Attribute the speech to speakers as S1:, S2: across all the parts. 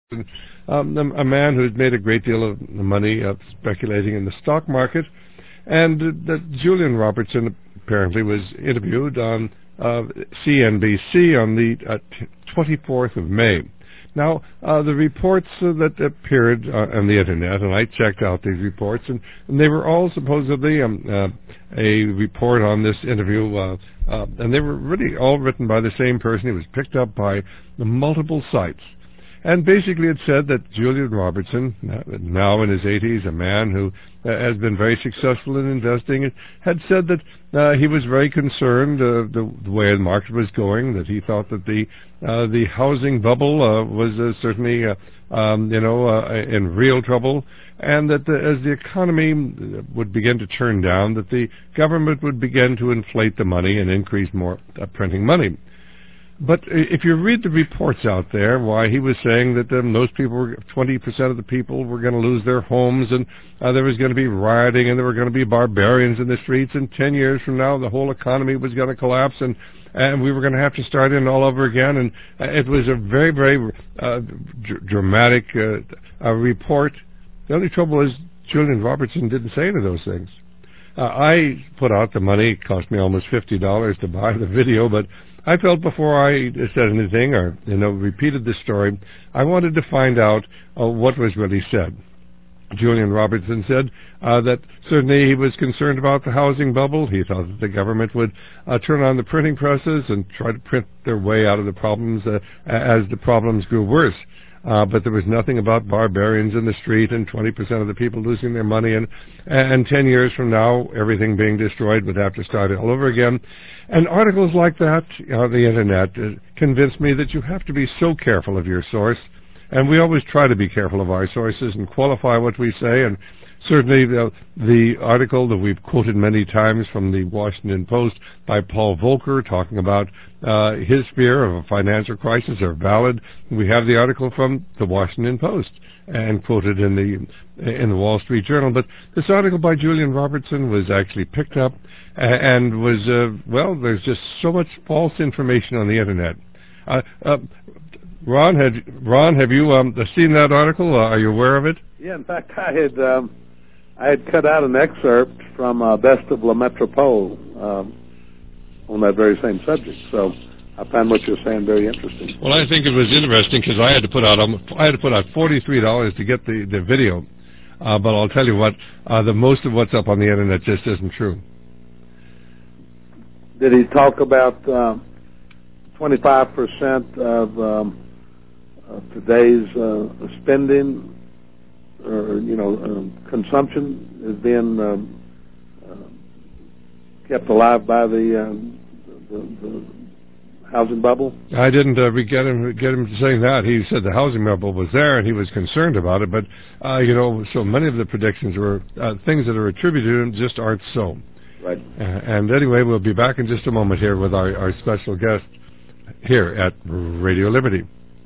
S1: a man who's made a great deal of money speculating in the stock market, and that Julian Robertson apparently was interviewed on CNBC on the 24th of May. Now, the reports that appeared on the Internet, and I checked out these reports, and they were all supposedly a report on this interview, and they were really all written by the same person. It was picked up by multiple sites. And basically it said that Julian Robertson, now in his 80s, a man who has been very successful in investing, had said that he was very concerned the way the market was going, that he thought that the housing bubble was certainly in real trouble, and that as the economy would begin to turn down, that the government would begin to inflate the money and increase more printing money. But if you read the reports out there, why he was saying that those people, 20% of the people were going to lose their homes, and there was going to be rioting, and there were going to be barbarians in the streets, and 10 years from now the whole economy was going to collapse, and we were going to have to start in all over again. And it was a very, very dramatic report. The only trouble is Julian Robertson didn't say any of those things. I put out the money. It cost me almost $50 to buy the video, but I felt before I said anything or repeated the story, I wanted to find out what was really said. Julian Robertson said that certainly he was concerned about the housing bubble. He thought that the government would turn on the printing presses and try to print their way out of the problems as the problems grew worse. But there was nothing about barbarians in the street and 20% of the people losing their money, and 10 years from now, everything being destroyed would have to start all over again. And articles like that on the Internet convinced me that you have to be so careful of your source, and we always try to be careful of our sources and qualify what we say. And certainly the article that we've quoted many times from the Washington Post by Paul Volcker talking about his fear of a financial crisis are valid. We have the article from the Washington Post and quoted in the Wall Street Journal. But this article by Julian Robertson was actually picked up and was, there's just so much false information on the Internet. Ron, have you seen that article? Are you aware of it?
S2: Yeah, in fact, I had cut out an excerpt from Best of La Metropole on that very same subject. So I found what you're saying very interesting.
S1: Well, I think it was interesting because I had to put out $43 to get the video. But I'll tell you what, the most of what's up on the Internet just isn't true.
S2: Did he talk about 25% of today's spending or consumption is being kept alive by the housing bubble?
S1: I didn't get him to saying that. He said the housing bubble was there and he was concerned about it, but so many of the predictions were things that are attributed to him just aren't so.
S2: Right.
S1: And anyway, we'll be back in just a moment here with our special guest here at Radio Liberty.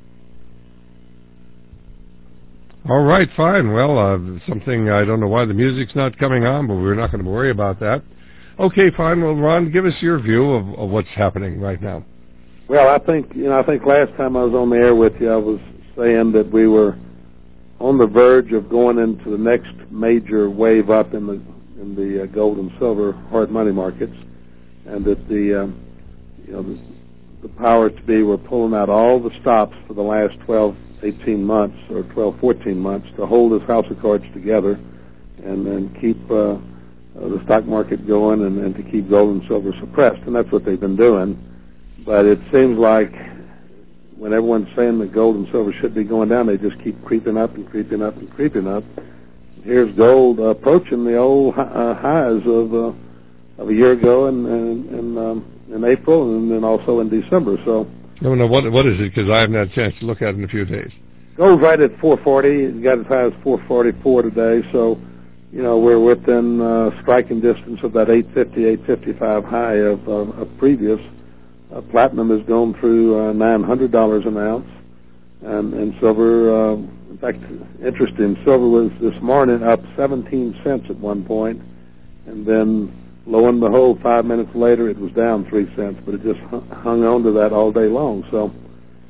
S1: All right, fine. Well, something, I don't know why the music's not coming on, but we're not going to worry about that. Okay, fine. Well, Ron, give us your view of what's happening right now.
S2: Well, I think last time I was on the air with you, I was saying that we were on the verge of going into the next major wave up in the gold and silver hard money markets, and that the powers to be were pulling out all the stops for the last 12, 18 months or 12, 14 months to hold this house of cards together and then keep the stock market going and to keep gold and silver suppressed. And that's what they've been doing. But it seems like when everyone's saying that gold and silver should be going down, they just keep creeping up and creeping up and creeping up. Here's gold approaching the old highs of a year ago in April and then also in December. So.
S1: No, what is it? Because I haven't had a chance to look at it in a few days.
S2: Gold's right at 440. It got as high as 444 today. So, we're within striking distance of that 850, 855 high of previous. Platinum has gone through $900 an ounce, and silver. In fact, interesting. Silver was this morning up 17 cents at one point, and then. Lo and behold, 5 minutes later, it was down 3 cents, but it just hung on to that all day long. So,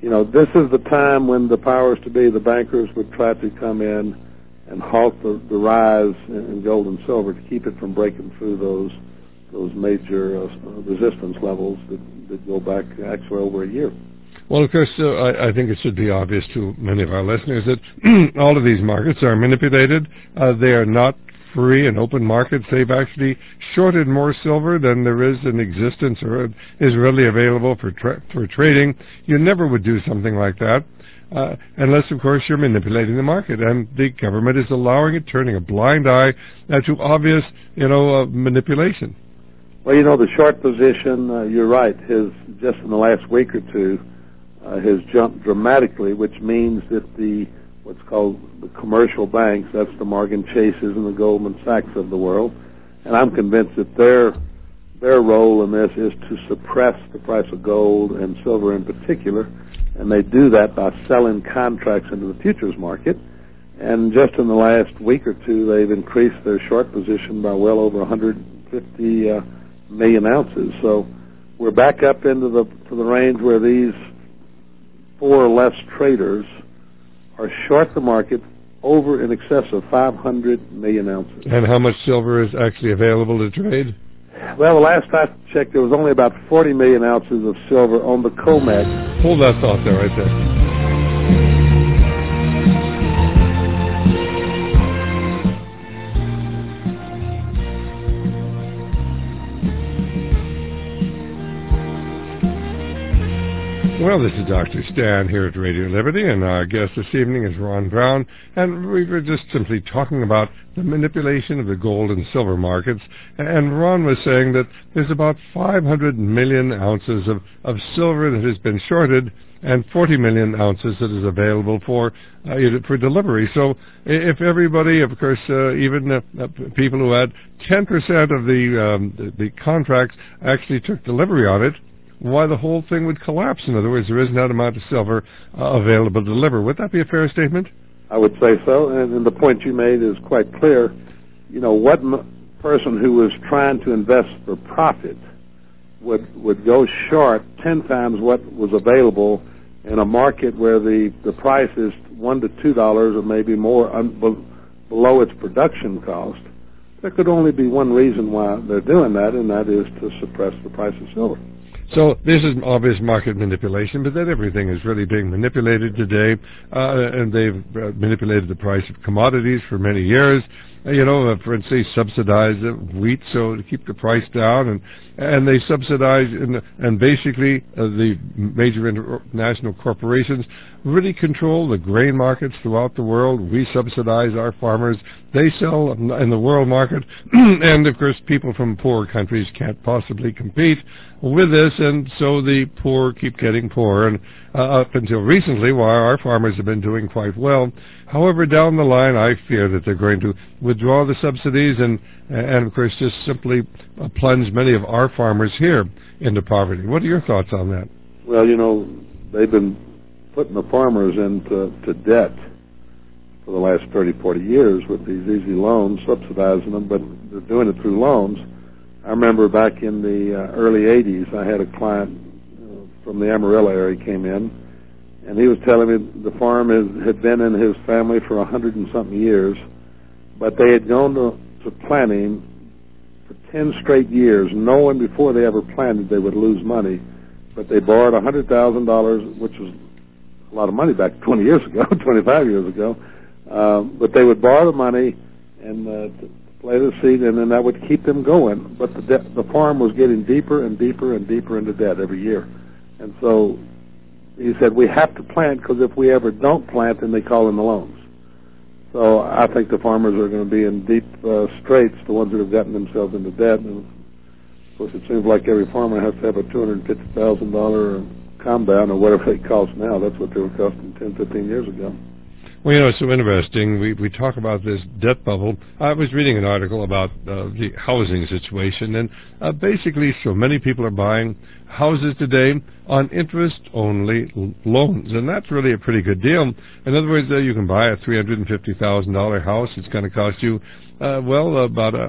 S2: this is the time when the powers to be, the bankers, would try to come in and halt the rise in gold and silver to keep it from breaking through those major resistance levels that go back actually over a year.
S1: Well, of course, I think it should be obvious to many of our listeners that all of these markets are manipulated. They are not free and open markets. They've actually shorted more silver than there is in existence or is readily available for trading. You never would do something like that unless, of course, you're manipulating the market. And the government is allowing it, turning a blind eye to obvious, manipulation.
S2: Well, the short position, you're right, just in the last week or two, has jumped dramatically, which means that what's called the commercial banks, that's the Morgan Chases and the Goldman Sachs of the world, and I'm convinced that their role in this is to suppress the price of gold and silver in particular, and they do that by selling contracts into the futures market. And just in the last week or two, they've increased their short position by well over 150 million ounces. So we're back up into the range where these four or less traders are short the market over in excess of 500 million ounces.
S1: And how much silver is actually available to trade?
S2: Well, the last I checked, there was only about 40 million ounces of silver on the COMEX.
S1: Hold that thought there right there. Well, this is Dr. Stan here at Radio Liberty, and our guest this evening is Ron Brown, and we were just simply talking about the manipulation of the gold and silver markets, and Ron was saying that there's about 500 million ounces of silver that has been shorted and 40 million ounces that is available for delivery. So if everybody, of course, even people who had 10% of the contracts actually took delivery on it, why the whole thing would collapse. In other words, there isn't that amount of silver available to deliver. Would that be a fair statement?
S2: I would say so, and the point you made is quite clear. What person who was trying to invest for profit would go short 10 times what was available in a market where the price is $1 to $2 or maybe more below its production cost? There could only be one reason why they're doing that, and that is to suppress the price of silver.
S1: So this is obvious market manipulation, but then everything is really being manipulated today, and they've manipulated the price of commodities for many years. For instance, they subsidize wheat so to keep the price down, and they subsidize, and basically the major international corporations really control the grain markets throughout the world. We subsidize our farmers. They sell in the world market, and of course people from poor countries can't possibly compete with this, and so the poor keep getting poorer. And up until recently, while our farmers have been doing quite well, however, down the line, I fear that they're going to withdraw the subsidies and of course, just simply plunge many of our farmers here into poverty. What are your thoughts on that?
S2: Well, they've been putting the farmers into debt for the last 30, 40 years with these easy loans, subsidizing them, but they're doing it through loans. I remember back in the early 80s, I had a client from the Amarillo area came in, and he was telling me the farm had been in his family for 100 and something years, but they had gone to planting for 10 straight years, knowing before they ever planted they would lose money, but they borrowed $100,000, which was a lot of money back 20 years ago, 25 years ago, but they would borrow the money and to play the seed, and then that would keep them going, but the farm was getting deeper and deeper and deeper into debt every year. And so he said, we have to plant, because if we ever don't plant, then they call in the loans. So I think the farmers are going to be in deep straits, the ones that have gotten themselves into debt. And of course, it seems like every farmer has to have a $250,000 combine or whatever they cost now. That's what they were costing 10, 15 years ago.
S1: Well, it's so interesting. We talk about this debt bubble. I was reading an article about the housing situation, and basically so many people are buying houses today on interest-only loans, and that's really a pretty good deal. In other words, you can buy a $350,000 house. It's going to cost you about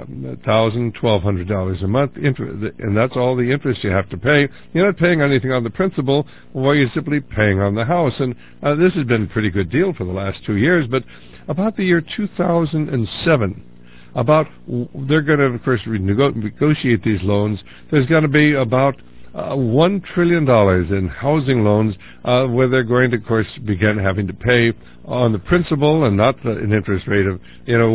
S1: $1,200 a month, and that's all the interest you have to pay. You're not paying anything on the principal, while you're simply paying on the house. And this has been a pretty good deal for the last 2 years, but about the year 2007, they're going to, of course, negotiate these loans. There's going to be about $1 trillion in housing loans, where they're going to, of course, begin having to pay on the principal, and not an interest rate of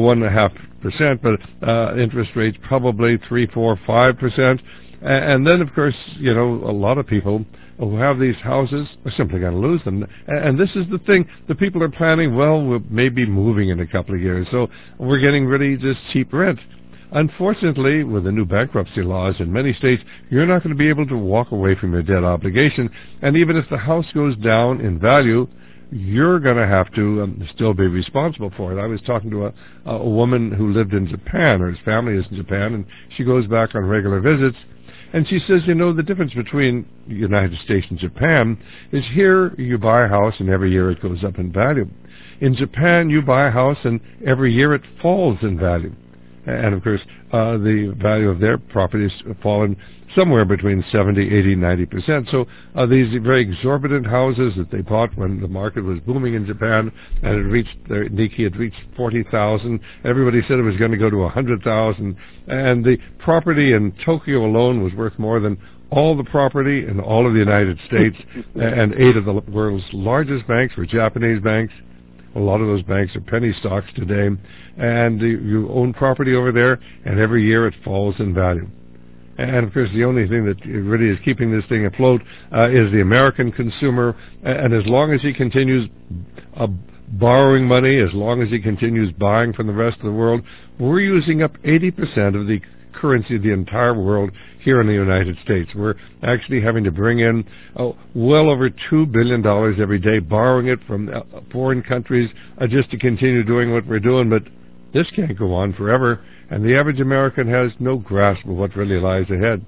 S1: 1.5%, but interest rates probably 3, 4, 5%. And then, of course, a lot of people who have these houses are simply going to lose them. And this is the thing. The people are planning, we're maybe moving in a couple of years, so we're getting rid of this cheap rent. Unfortunately, with the new bankruptcy laws in many states, you're not going to be able to walk away from your debt obligation. And even if the house goes down in value, you're going to have to still be responsible for it. I was talking to a woman who lived in Japan, or his family is in Japan, and she goes back on regular visits. And she says, the difference between the United States and Japan is here you buy a house and every year it goes up in value. In Japan, you buy a house and every year it falls in value. And, of course, the value of their properties have fallen somewhere between 70, 80, 90%. So these very exorbitant houses that they bought when the market was booming in Japan, and it reached, Nikkei had reached 40,000. Everybody said it was going to go to 100,000. And the property in Tokyo alone was worth more than all the property in all of the United States. And 8 of the world's largest banks were Japanese banks. A lot of those banks are penny stocks today, and you own property over there, and every year it falls in value. And, of course, the only thing that really is keeping this thing afloat is the American consumer, and as long as he continues borrowing money, as long as he continues buying from the rest of the world, we're using up 80% of the currency of the entire world here in the United States. We're actually having to bring in well over $2 billion every day, borrowing it from foreign countries just to continue doing what we're doing. But this can't go on forever, and the average American has no grasp of what really lies ahead.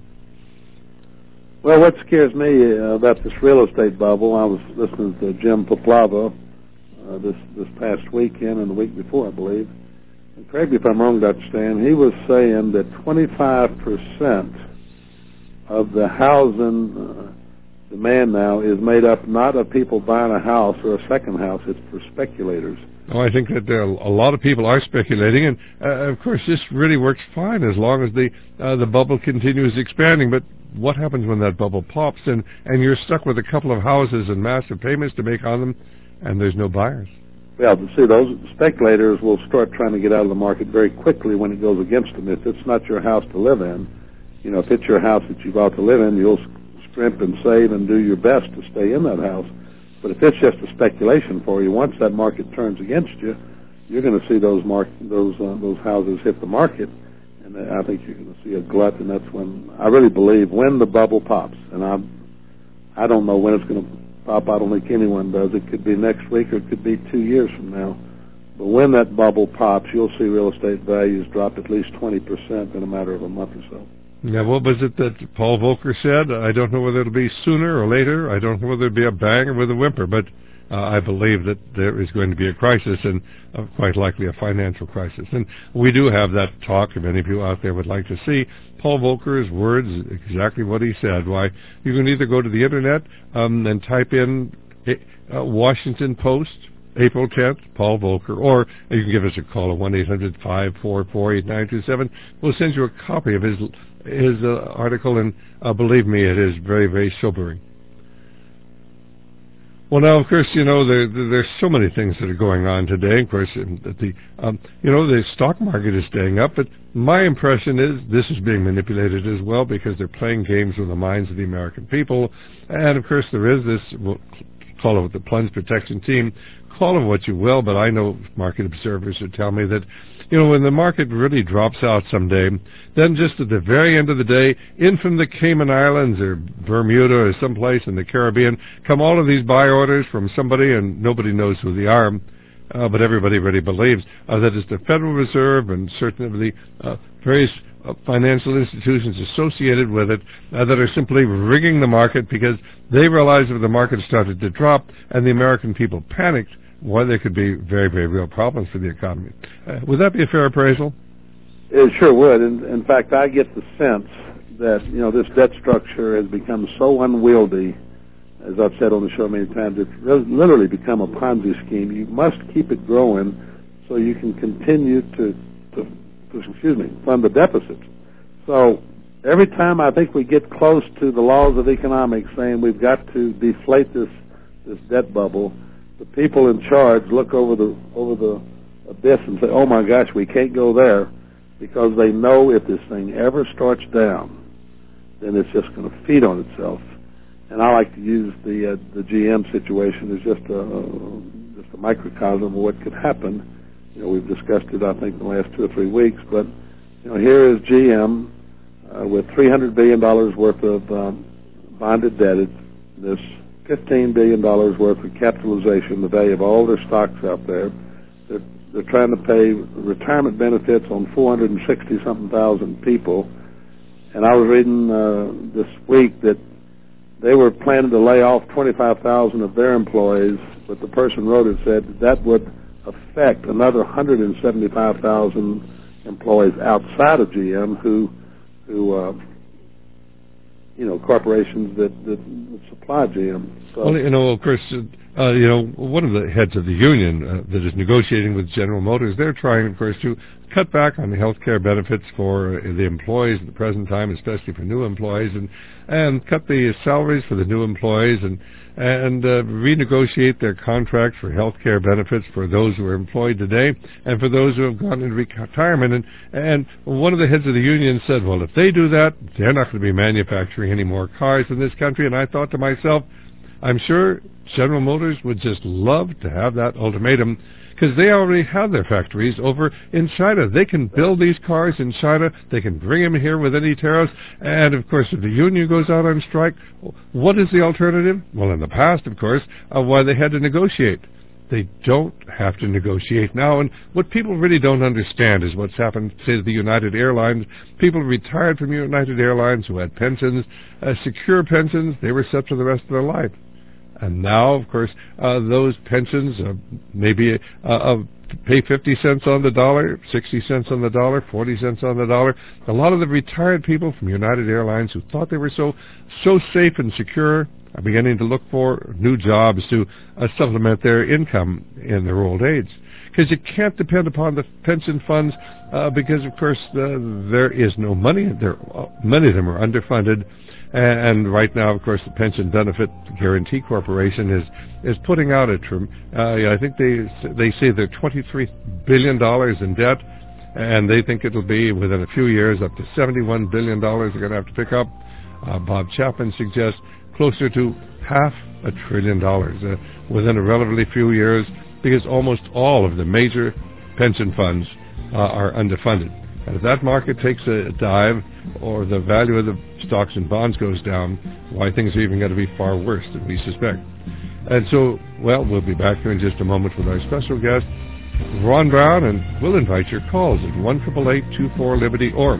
S2: Well, what scares me about this real estate bubble, I was listening to Jim Poplava this past weekend and the week before, I believe. And correct me if I'm wrong, Dr. Stan, he was saying that 25% of the housing demand now is made up not of people buying a house or a second house, it's for speculators.
S1: Oh, I think that a lot of people are speculating, and of course this really works fine as long as the bubble continues expanding. But what happens when that bubble pops and you're stuck with a couple of houses and massive payments to make on them, and there's no buyers?
S2: Well, see, those speculators will start trying to get out of the market very quickly when it goes against them. If it's not your house to live in, if it's your house that you bought to live in, you'll scrimp and save and do your best to stay in that house. But if it's just a speculation for you, once that market turns against you, you're going to see those houses hit the market, and I think you're going to see a glut, and that's when I really believe when the bubble pops. And I don't know when it's going to pop. I don't think anyone does. It could be next week or it could be 2 years from now. But when that bubble pops, you'll see real estate values drop at least 20% in a matter of a month or so.
S1: Yeah, what was it that Paul Volcker said? I don't know whether it'll be sooner or later. I don't know whether it'll be a bang or with a whimper, but I believe that there is going to be a crisis, and quite likely a financial crisis. And we do have that talk, if any of you out there would like to see Paul Volcker's words, exactly what he said. Why, you can either go to the Internet and type in Washington Post, April 10th, Paul Volcker, or you can give us a call at 1-800-544-8927. We'll send you a copy of his article, and believe me, it is very, very sobering. Well, now, of course, there's so many things that are going on today. Of course, the stock market is staying up, but my impression is this is being manipulated as well because they're playing games with the minds of the American people. And, of course, there is this, we'll call it the plunge protection team, call it what you will, but I know market observers who tell me that, when the market really drops out someday, then just at the very end of the day, in from the Cayman Islands or Bermuda or someplace in the Caribbean, come all of these buy orders from somebody, and nobody knows who they are, but everybody really believes that it's the Federal Reserve and certain of the various financial institutions associated with it that are simply rigging the market because they realized if the market started to drop and the American people panicked, there could be very, very real problems for the economy. Would that be a fair appraisal?
S2: It sure would. In fact, I get the sense that, this debt structure has become so unwieldy, as I've said on the show many times, it's literally become a Ponzi scheme. You must keep it growing so you can continue to fund the deficits. So every time I think we get close to the laws of economics saying we've got to deflate this debt bubble, the people in charge look over the abyss and say, oh my gosh, we can't go there, because they know if this thing ever starts down, then it's just going to feed on itself. And I like to use the GM situation as just a microcosm of what could happen. We've discussed it, I think, in the last 2 or 3 weeks. But here is GM with $300 billion worth of bonded debt. This $15 billion worth of capitalization, the value of all their stocks out there. They're trying to pay retirement benefits on 460-something thousand people. And I was reading this week that they were planning to lay off 25,000 of their employees, but the person wrote it said that would affect another 175,000 employees outside of GM who corporations that supply GM. So,
S1: well, of course, one of the heads of the union that is negotiating with General Motors, they're trying, of course, to cut back on the health care benefits for the employees at the present time, especially for new employees, and cut the salaries for the new employees, and renegotiate their contracts for health care benefits for those who are employed today and for those who have gone into retirement. And one of the heads of the union said, well, if they do that, they're not going to be manufacturing any more cars in this country. And I thought to myself, I'm sure General Motors would just love to have that ultimatum, because they already have their factories over in China. They can build these cars in China. They can bring them here with any tariffs. And, of course, if the union goes out on strike, what is the alternative? Well, in the past, of course, why they had to negotiate. They don't have to negotiate now. And what people really don't understand is what's happened, say, to the United Airlines. People retired from United Airlines who had pensions, secure pensions. They were set for the rest of their life. And now, of course, those pensions maybe pay 50 cents on the dollar, 60 cents on the dollar, 40 cents on the dollar. A lot of the retired people from United Airlines who thought they were so safe and secure are beginning to look for new jobs to supplement their income in their old age. Because you can't depend upon the pension funds because, of course, there is no money. Many of them are underfunded. And right now, of course, the Pension Benefit Guarantee Corporation is putting out I think they say they're $23 billion in debt, and they think it'll be, within a few years, up to $71 billion they're going to have to pick up. Bob Chapman suggests closer to $500 billion within a relatively few years, because almost all of the major pension funds are underfunded. And if that market takes a dive, or the value of the stocks and bonds goes down, why, things are even going to be far worse than we suspect. And so, we'll be back here in just a moment with our special guest, Ron Brown, and we'll invite your calls at 1-888-24-LIBERTY or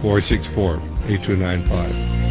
S1: 464-8295.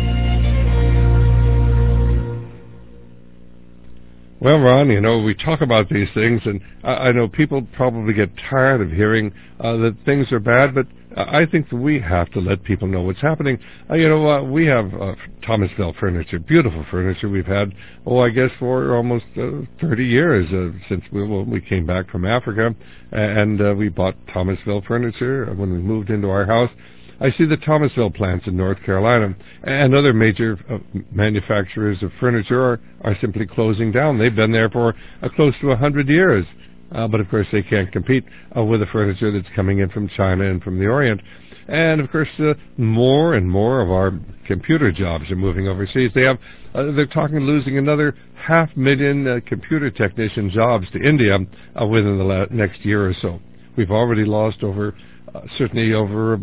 S1: Well, Ron, we talk about these things, and I know people probably get tired of hearing that things are bad, but I think that we have to let people know what's happening. We have Thomasville Furniture, beautiful furniture we've had, I guess for almost 30 years since we came back from Africa, and we bought Thomasville Furniture when we moved into our house. I see the Thomasville plants in North Carolina and other major manufacturers of furniture are simply closing down. They've been there for close to 100 years. But, of course, they can't compete with the furniture that's coming in from China and from the Orient. And, of course, more and more of our computer jobs are moving overseas. They're talking losing another 500,000 computer technician jobs to India within the next year or so. We've already lost certainly over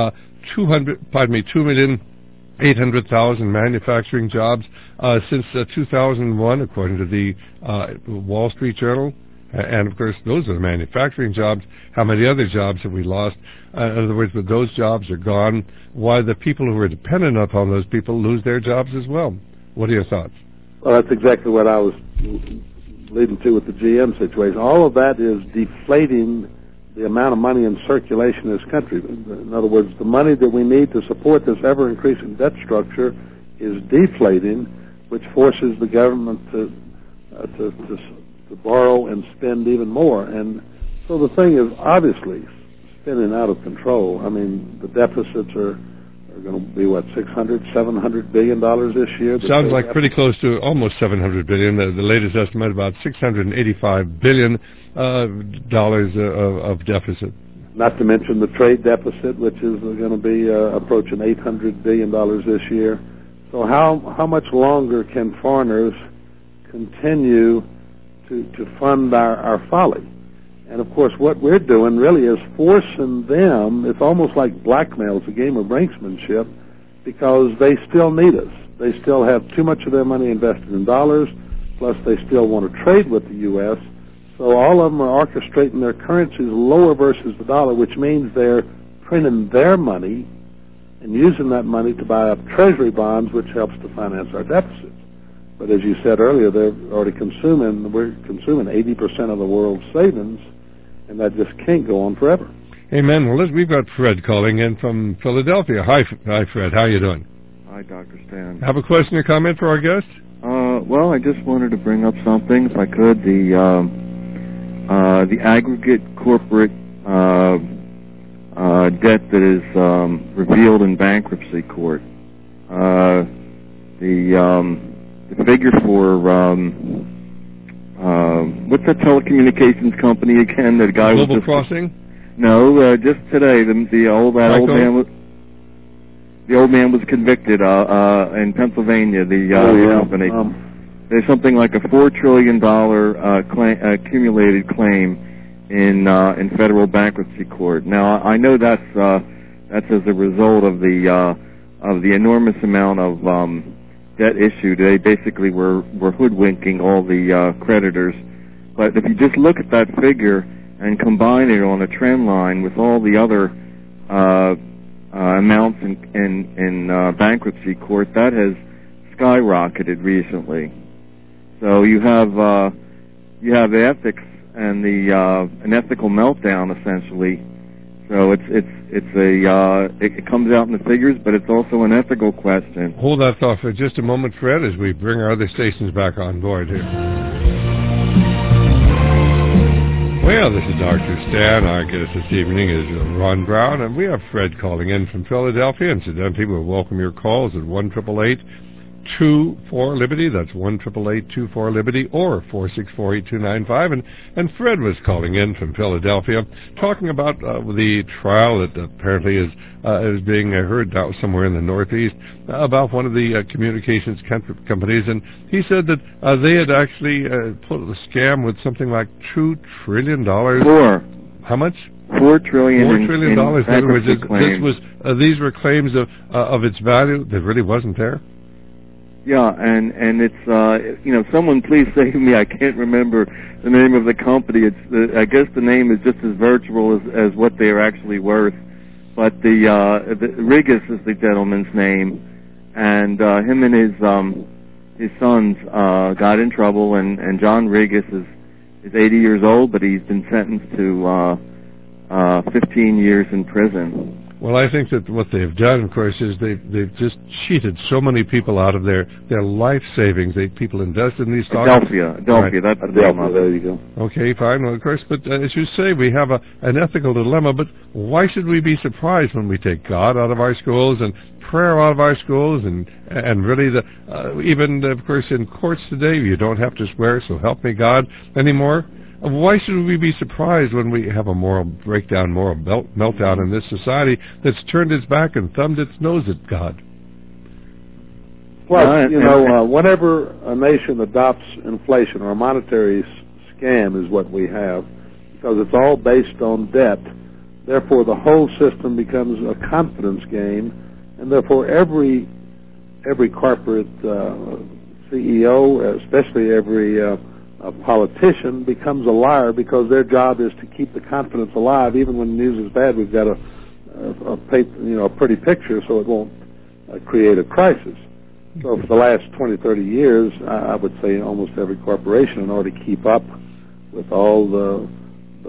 S1: 2,800,000 manufacturing jobs since 2001, according to the Wall Street Journal. And, of course, those are the manufacturing jobs. How many other jobs have we lost? In other words, when those jobs are gone, why the people who are dependent upon those people lose their jobs as well. What are your thoughts?
S2: Well, that's exactly what I was leading to with the GM situation. All of that is deflating the amount of money in circulation in this country. In other words, the money that we need to support this ever-increasing debt structure is deflating, which forces the government to borrow and spend even more. And so the thing is obviously spinning out of control. I mean, the deficits are going to be, what, $600-700 billion this year?
S1: Sounds like pretty close to almost $700 billion. The latest estimate about $685 billion of deficit.
S2: Not to mention the trade deficit, which is going to be approaching $800 billion this year. So how much longer can foreigners continue to fund our folly? And, of course, what we're doing really is forcing them. It's almost like blackmail. It's a game of brinksmanship, because they still need us. They still have too much of their money invested in dollars, plus they still want to trade with the U.S., so all of them are orchestrating their currencies lower versus the dollar, which means they're printing their money and using that money to buy up treasury bonds, which helps to finance our deficits. But as you said earlier, we're consuming 80% of the world's savings, and that just can't go on forever.
S1: Amen. Well, we've got Fred calling in from Philadelphia. Hi, Fred. How are you doing?
S3: Hi, Dr. Stan.
S1: Have a question or comment for our guest?
S3: Well, I just wanted to bring up something, if I could. The aggregate corporate debt that is revealed in bankruptcy court. The figure for what's that telecommunications company again? That guy
S1: Global
S3: was
S1: Crossing?
S3: No, just today. The old man was convicted in Pennsylvania. The company. There's something like a $4 trillion accumulated claim in federal bankruptcy court. Now, I know that's as a result of the enormous amount of debt issued. They basically were hoodwinking all the creditors. But if you just look at that figure and combine it on a trend line with all the other amounts in bankruptcy court, that has skyrocketed recently. So you have the ethics and an ethical meltdown essentially. So it comes out in the figures, but it's also an ethical question.
S1: Hold that thought for just a moment, Fred, as we bring our other stations back on board here. Well, this is Dr. Stan. Our guest this evening is Ron Brown, and we have Fred calling in from Philadelphia. Incidentally, we'll welcome your calls at 1-888-24-LIBERTY. That's 1-888-24-LIBERTY or 464-8295. And Fred was calling in from Philadelphia, talking about the trial that apparently is being heard out somewhere in the Northeast about one of the communications companies. And he said that they had actually pulled a scam with something like $2 trillion. How much?
S3: $4 trillion.
S1: $4 trillion. In other words, these were claims of its value that really wasn't there.
S3: Yeah, and it's someone please save me. I can't remember the name of the company. I guess the name is just as virtual as what they are actually worth. But the Rigas is the gentleman's name, and him and his sons got in trouble. And John Rigas is 80 years old, but he's been sentenced to 15 years in prison.
S1: Well, I think that what they've done, of course, is they've just cheated so many people out of their life savings. People invest in these stocks.
S3: Adelphia, right. That's Adelphia.
S2: There you go.
S1: Okay, fine. Well, of course, but as you say, we have an ethical dilemma. But why should we be surprised when we take God out of our schools and prayer out of our schools and really even of course in courts today you don't have to swear "So help me God" anymore? Why should we be surprised when we have a moral breakdown, moral meltdown in this society that's turned its back and thumbed its nose at God?
S2: Well, whenever a nation adopts inflation or a monetary scam is what we have, because it's all based on debt. Therefore, the whole system becomes a confidence game, and therefore every corporate CEO, especially every a politician, becomes a liar, because their job is to keep the confidence alive. Even when the news is bad, we've got a pretty picture so it won't create a crisis. So for the last 20, 30 years, I would say almost every corporation, in order to keep up with all the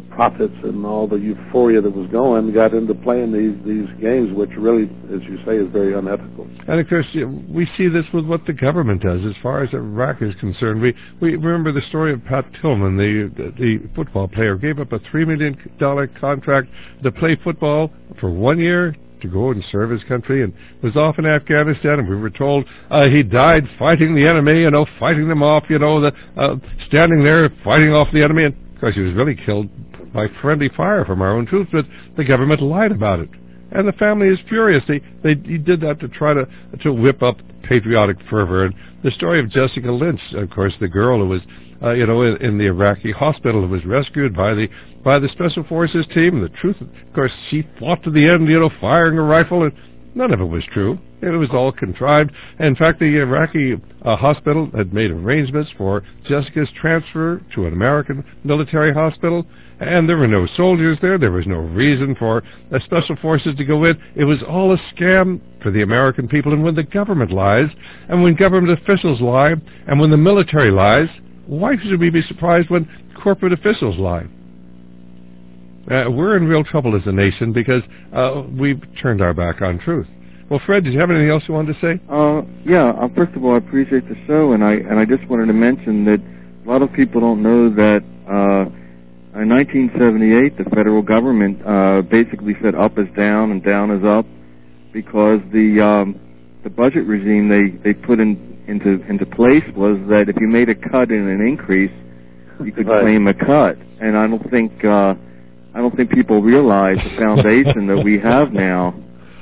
S2: profits and all the euphoria that was going, got into playing these games, which really, as you say, is very unethical.
S1: And of course, we see this with what the government does as far as Iraq is concerned. We remember the story of Pat Tillman, the football player, gave up a $3 million contract to play football for 1 year to go and serve his country, and was off in Afghanistan, and we were told he died fighting the enemy, fighting them off, standing there fighting off the enemy, and of course he was really killed by friendly fire from our own troops, but the government lied about it. And the family is furious. They did that to try to whip up patriotic fervor. And the story of Jessica Lynch, of course, the girl who was in the Iraqi hospital, who was rescued by the Special Forces team. The truth, of course, she fought to the end, firing a rifle, and none of it was true. It was all contrived. In fact, the Iraqi hospital had made arrangements for Jessica's transfer to an American military hospital, and there were no soldiers there. There was no reason for the Special Forces to go in. It was all a scam for the American people. And when the government lies, and when government officials lie, and when the military lies, why should we be surprised when corporate officials lie? We're in real trouble as a nation because we've turned our back on truth. Well, Fred, did you have anything else you wanted to say?
S3: First of all, I appreciate the show, and I just wanted to mention that a lot of people don't know that in 1978, the federal government basically said up is down and down is up, because the budget regime they put into place was that if you made a cut and an increase, you could claim a cut. And I don't think people realize the foundation that we have now.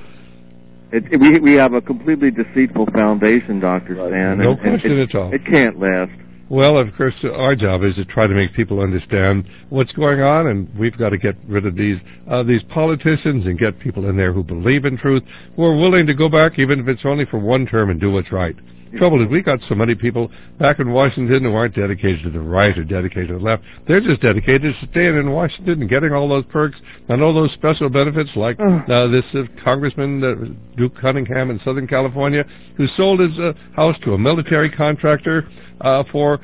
S3: We have a completely deceitful foundation, Dr. Stan.
S1: No question at all.
S3: It can't last.
S1: Well, of course, our job is to try to make people understand what's going on, and we've got to get rid of these politicians and get people in there who believe in truth, who are willing to go back, even if it's only for one term, and do what's right. The trouble is, we got so many people back in Washington who aren't dedicated to the right or dedicated to the left. They're just dedicated to staying in Washington and getting all those perks and all those special benefits, like this Congressman Duke Cunningham in Southern California, who sold his house to a military contractor for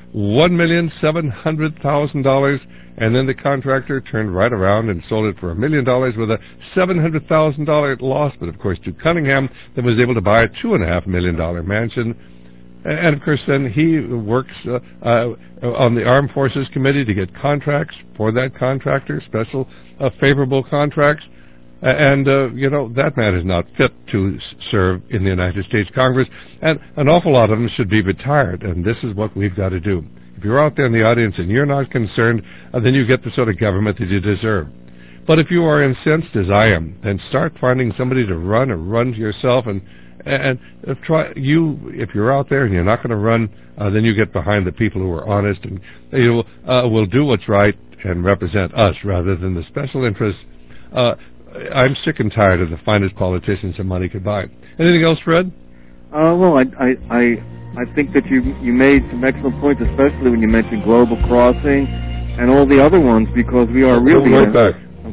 S1: $1,700,000, and then the contractor turned right around and sold it for $1 million with a $700,000 loss. But of course, Duke Cunningham then was able to buy a $2.5 million mansion. And of course, then he works on the Armed Forces Committee to get contracts for that contractor, special favorable contracts. And that man is not fit to serve in the United States Congress. And an awful lot of them should be retired. And this is what we've got to do. If you're out there in the audience and you're not concerned, then you get the sort of government that you deserve. But if you are incensed as I am, then start finding somebody to run, or run yourself, and if you're out there and you're not going to run, then you get behind the people who are honest and will do what's right and represent us rather than the special interests. I'm sick and tired of the finest politicians that money could buy. Anything else, Fred?
S3: Well, I think that you made some excellent points, especially when you mentioned Global Crossing and all the other ones, because we are really...
S1: We'll be right back.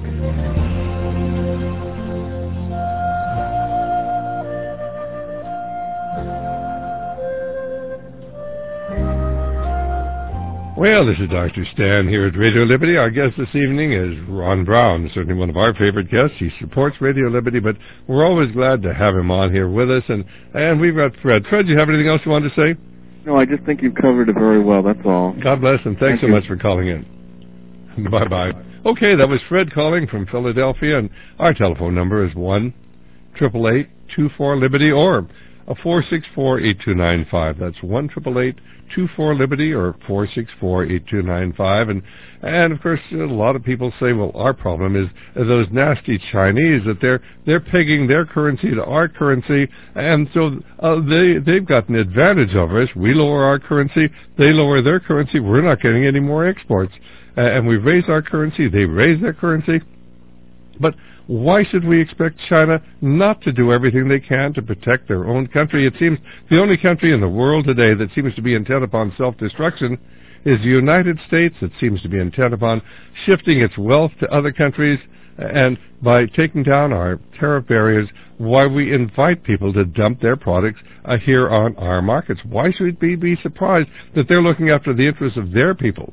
S1: Well, this is Dr. Stan here at Radio Liberty. Our guest this evening is Ron Brown, certainly one of our favorite guests. He supports Radio Liberty, but we're always glad to have him on here with us. And we've got Fred. Fred, do you have anything else you wanted to say?
S3: No, I just think you've covered it very well, that's all.
S1: God bless, and thanks so much for calling in. Bye-bye. Okay, that was Fred calling from Philadelphia, and our telephone number is 1-888-24-LIBERTY or 464-8295. That's 1-888-24-LIBERTY or 464-8295. And of course, a lot of people say, well, our problem is those nasty Chinese, that they're pegging their currency to our currency, and so they've got an advantage over us. We lower our currency, they lower their currency, we're not getting any more exports. And we raise our currency, they raise their currency. But why should we expect China not to do everything they can to protect their own country? It seems the only country in the world today that seems to be intent upon self-destruction is the United States. It seems to be intent upon shifting its wealth to other countries, and by taking down our tariff barriers, why we invite people to dump their products here on our markets. Why should we be surprised that they're looking after the interests of their people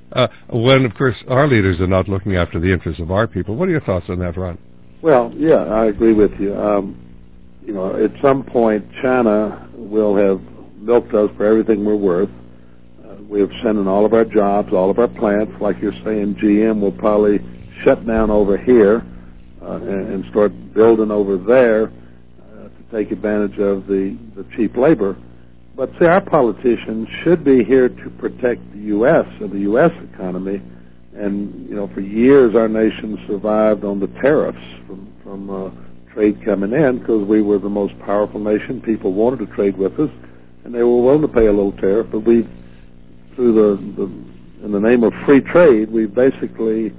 S1: when, of course, our leaders are not looking after the interests of our people. What are your thoughts on that, Ron?
S2: Well, yeah, I agree with you. At some point, China will have milked us for everything we're worth. We have sent in all of our jobs, all of our plants. Like you're saying, GM will probably shut down over here and start building over there to take advantage of the cheap labor. But see, our politicians should be here to protect the U.S. and the U.S. economy. And, for years our nation survived on the tariffs from trade coming in because we were the most powerful nation. People wanted to trade with us, and they were willing to pay a little tariff. But we, through in the name of free trade, we basically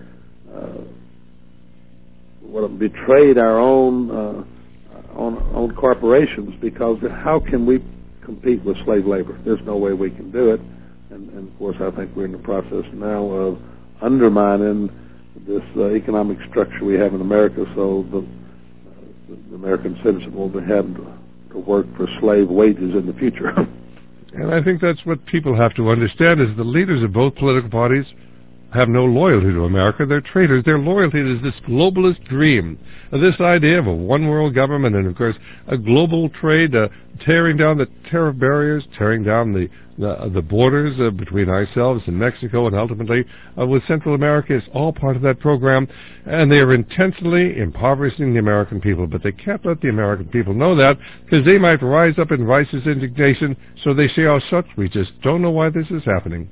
S2: betrayed our own corporations, because how can we compete with slave labor? There's no way we can do it. And of course, I think we're in the process now of undermining this economic structure we have in America, so the American citizen will be having to work for slave wages in the future.
S1: And I think that's what people have to understand, is the leaders of both political parties have no loyalty to America. They're traitors. Their loyalty is this globalist dream, this idea of a one-world government and, of course, a global trade, tearing down the tariff barriers, tearing down the borders between ourselves and Mexico, and ultimately with Central America is all part of that program. And they are intentionally impoverishing the American people, but they can't let the American people know that, because they might rise up in righteous indignation. So they say, "Oh, shucks, we just don't know why this is happening."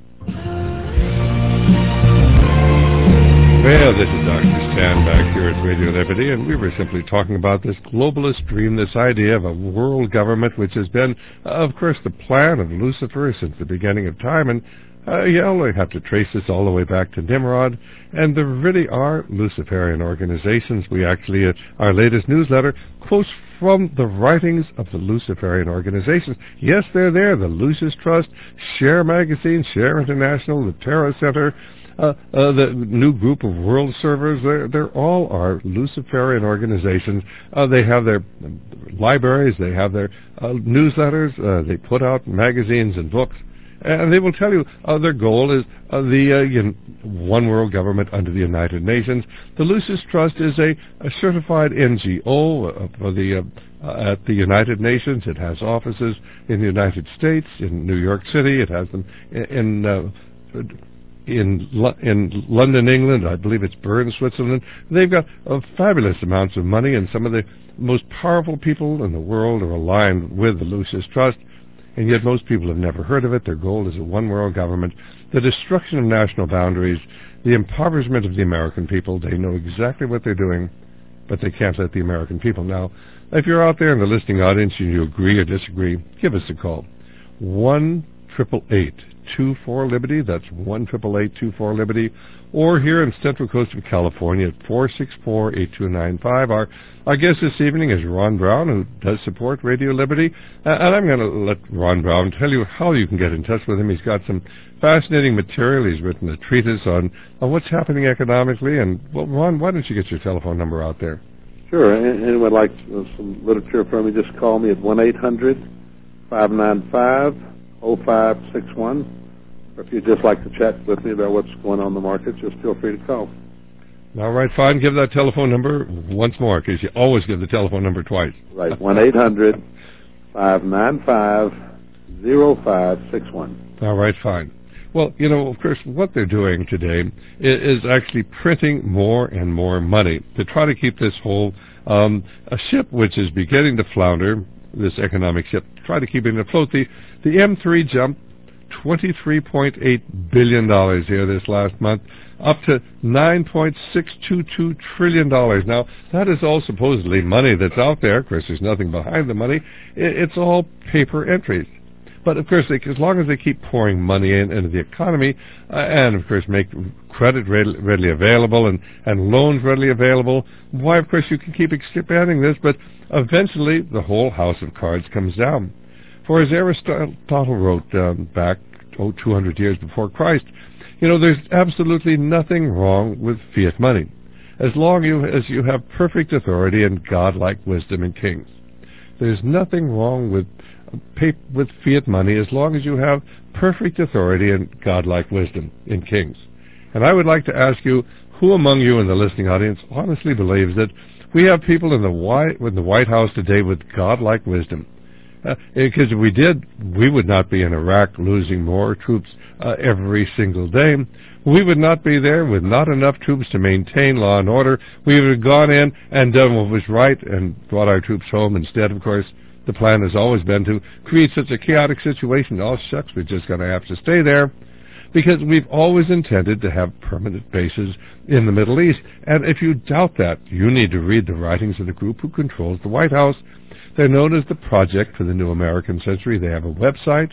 S1: Well, this is Dr. Stan back here at Radio Liberty, and we were simply talking about this globalist dream, this idea of a world government, which has been, of course, the plan of Lucifer since the beginning of time. And you only have to trace this all the way back to Nimrod. And there really are Luciferian organizations. We actually, our latest newsletter quotes from the writings of the Luciferian organizations. Yes, they're there. The Lucis Trust, Share Magazine, Share International, the Terra Center, the new group of world servers, they're all are Luciferian organizations. They have their libraries, they have their newsletters, they put out magazines and books, and they will tell you their goal is the one world government under the United Nations. The Lucis Trust is a certified NGO for at the United Nations. It has offices in the United States, in New York City. It has them in London, England. I believe it's Bern, Switzerland. They've got fabulous amounts of money, and some of the most powerful people in the world are aligned with the Lucis Trust, and yet most people have never heard of it. Their goal is a one-world government, the destruction of national boundaries, the impoverishment of the American people. They know exactly what they're doing, but they can't let the American people know. If you're out there in the listening audience and you agree or disagree, give us a call. 1-888-24-LIBERTY. That's 1-888-24-LIBERTY. Or here in Central Coast of California at 464-8295. Our guest this evening is Ron Brown, who does support Radio Liberty. And I'm going to let Ron Brown tell you how you can get in touch with him. He's got some fascinating material. He's written a treatise on what's happening economically. And, well, Ron, why don't you get your telephone number out there?
S2: Sure. Anyone would like some literature from me, just call me at 1-800-595-0561. Or if you'd just like to chat with me about what's going on in the market, just feel free to call.
S1: All right, fine. Give that telephone number once more, because you always give the telephone number twice.
S2: Right, 1-800-595-0561.
S1: All right, fine. Well, of course, what they're doing today is actually printing more and more money to try to keep this whole a ship which is beginning to flounder, this economic ship, try to keep it afloat. The M3 jumped $23.8 billion here this last month, up to $9.622 trillion. Now, that is all supposedly money that's out there. Of course, there's nothing behind the money. It's all paper entries. But, of course, as long as they keep pouring money into the economy and, of course, make credit readily available and loans readily available, why, of course, you can keep expanding this, but eventually the whole house of cards comes down. For as Aristotle wrote back 200 years before Christ, there's absolutely nothing wrong with fiat money, as long as you have perfect authority and godlike wisdom in kings. there's nothing wrong with fiat money as long as you have perfect authority and godlike wisdom in kings. And I would like to ask you, who among you in the listening audience honestly believes that we have people in the White House today with godlike wisdom? Because if we did, we would not be in Iraq losing more troops every single day. We would not be there with not enough troops to maintain law and order. We would have gone in and done what was right and brought our troops home. Instead, of course, the plan has always been to create such a chaotic situation. Oh, shucks, we're just going to have to stay there, because we've always intended to have permanent bases in the Middle East. And if you doubt that, you need to read the writings of the group who controls the White House. They're known as the Project for the New American Century. They have a website,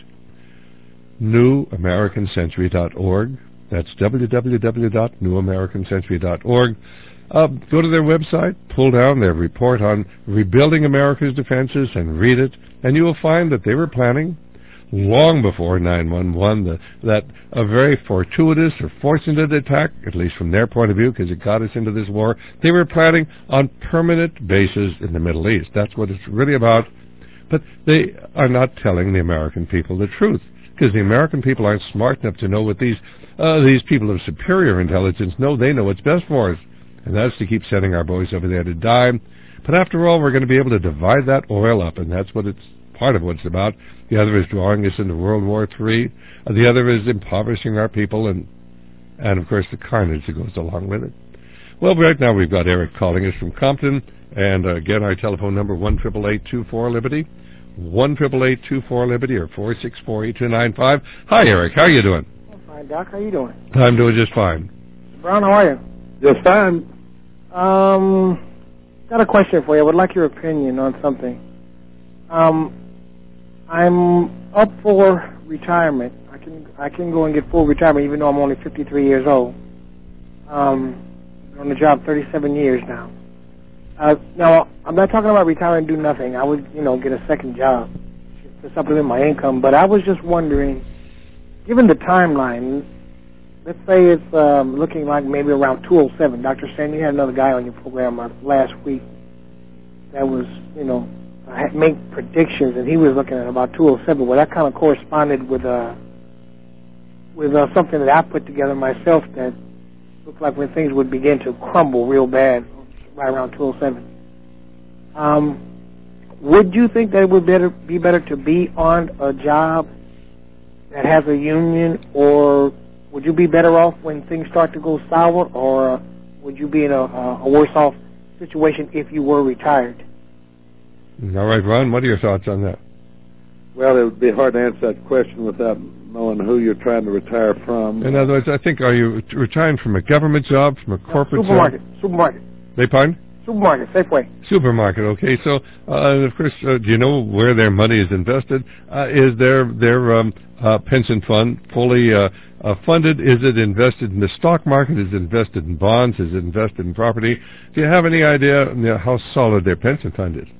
S1: newamericancentury.org. That's www.newamericancentury.org. Go to their website, pull down their report on rebuilding America's defenses, and read it, and you will find that they were planning long before 9/11 that a very fortuitous or fortunate attack, at least from their point of view, because it got us into this war. They were planning on permanent bases in the Middle East. That's what it's really about. But they are not telling the American people the truth, because the American people aren't smart enough to know what these people of superior intelligence know. They know what's best for us, and that's to keep sending our boys over there to die. But after all, we're going to be able to divide that oil up, and that's what it's part of what it's about. The other is drawing us into World War III. The other is impoverishing our people, and of course the carnage that goes along with it. Well, right now we've got Eric calling us from Compton, and again our telephone number 1-888-24-LIBERTY, 1-888-24-LIBERTY, or 464-8295. Hi, Eric. How are you doing?
S4: I'm fine, Doc. How you doing?
S1: I'm doing just fine.
S4: Brown, how are you?
S2: Just fine.
S4: Got a question for you. I would like your opinion on something. I'm up for retirement. I can go and get full retirement even though I'm only 53 years old. Been on the job 37 years now. Now, I'm not talking about retiring and do nothing. I would, get a second job to supplement my income. But I was just wondering, given the timeline, let's say it's looking like maybe around 207. Dr. Stan, you had another guy on your program last week that was, make predictions, and he was looking at about 207. Well, that kind of corresponded with something that I put together myself that looked like when things would begin to crumble real bad, right around 207. Would you think that it would be better to be on a job that has a union, or would you be better off when things start to go sour, or would you be in a worse off situation if you were retired?
S1: All right, Ron, what are your thoughts on that?
S2: Well, it would be hard to answer that question without knowing who you're trying to retire from.
S1: In other words, I think, are you retiring from a government job, from a corporate
S4: supermarket,
S1: job?
S4: Supermarket.
S1: They pardon?
S4: Supermarket, Safeway.
S1: Supermarket, okay. So, of course, do you know where their money is invested? Is their pension fund fully funded? Is it invested in the stock market? Is it invested in bonds? Is it invested in property? Do you have any idea how solid their pension fund is?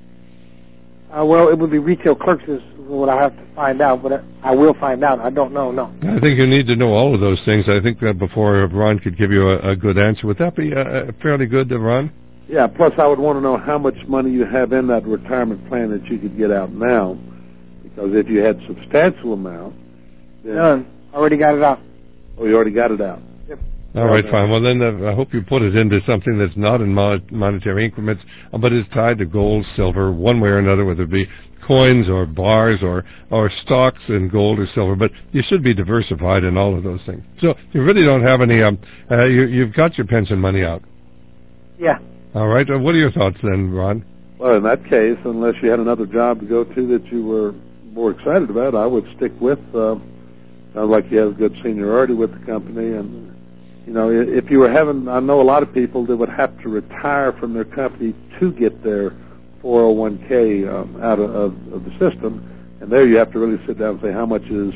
S4: Well, it would be retail clerks is what I have to find out, but I will find out. I don't know, no.
S1: I think you need to know all of those things. I think that before Ron could give you a good answer. Would that be fairly good, Ron?
S2: Yeah, plus I would want to know how much money you have in that retirement plan that you could get out now, because if you had substantial amount...
S4: None. Already got it out.
S2: Oh, you already got it out?
S4: Yep.
S1: All right, fine. Well, then I hope you put it into something that's not in monetary increments, but is tied to gold, silver, one way or another, whether it be coins or bars or stocks in gold or silver. But you should be diversified in all of those things. So you really don't have any... you've got your pension money out.
S4: Yeah.
S1: All right. What are your thoughts then, Ron?
S2: Well, in that case, unless you had another job to go to that you were more excited about, I would stick with... sounds like you have good seniority with the company, and... if you were having, I know a lot of people that would have to retire from their company to get their 401k out of the system, and there you have to really sit down and say how much is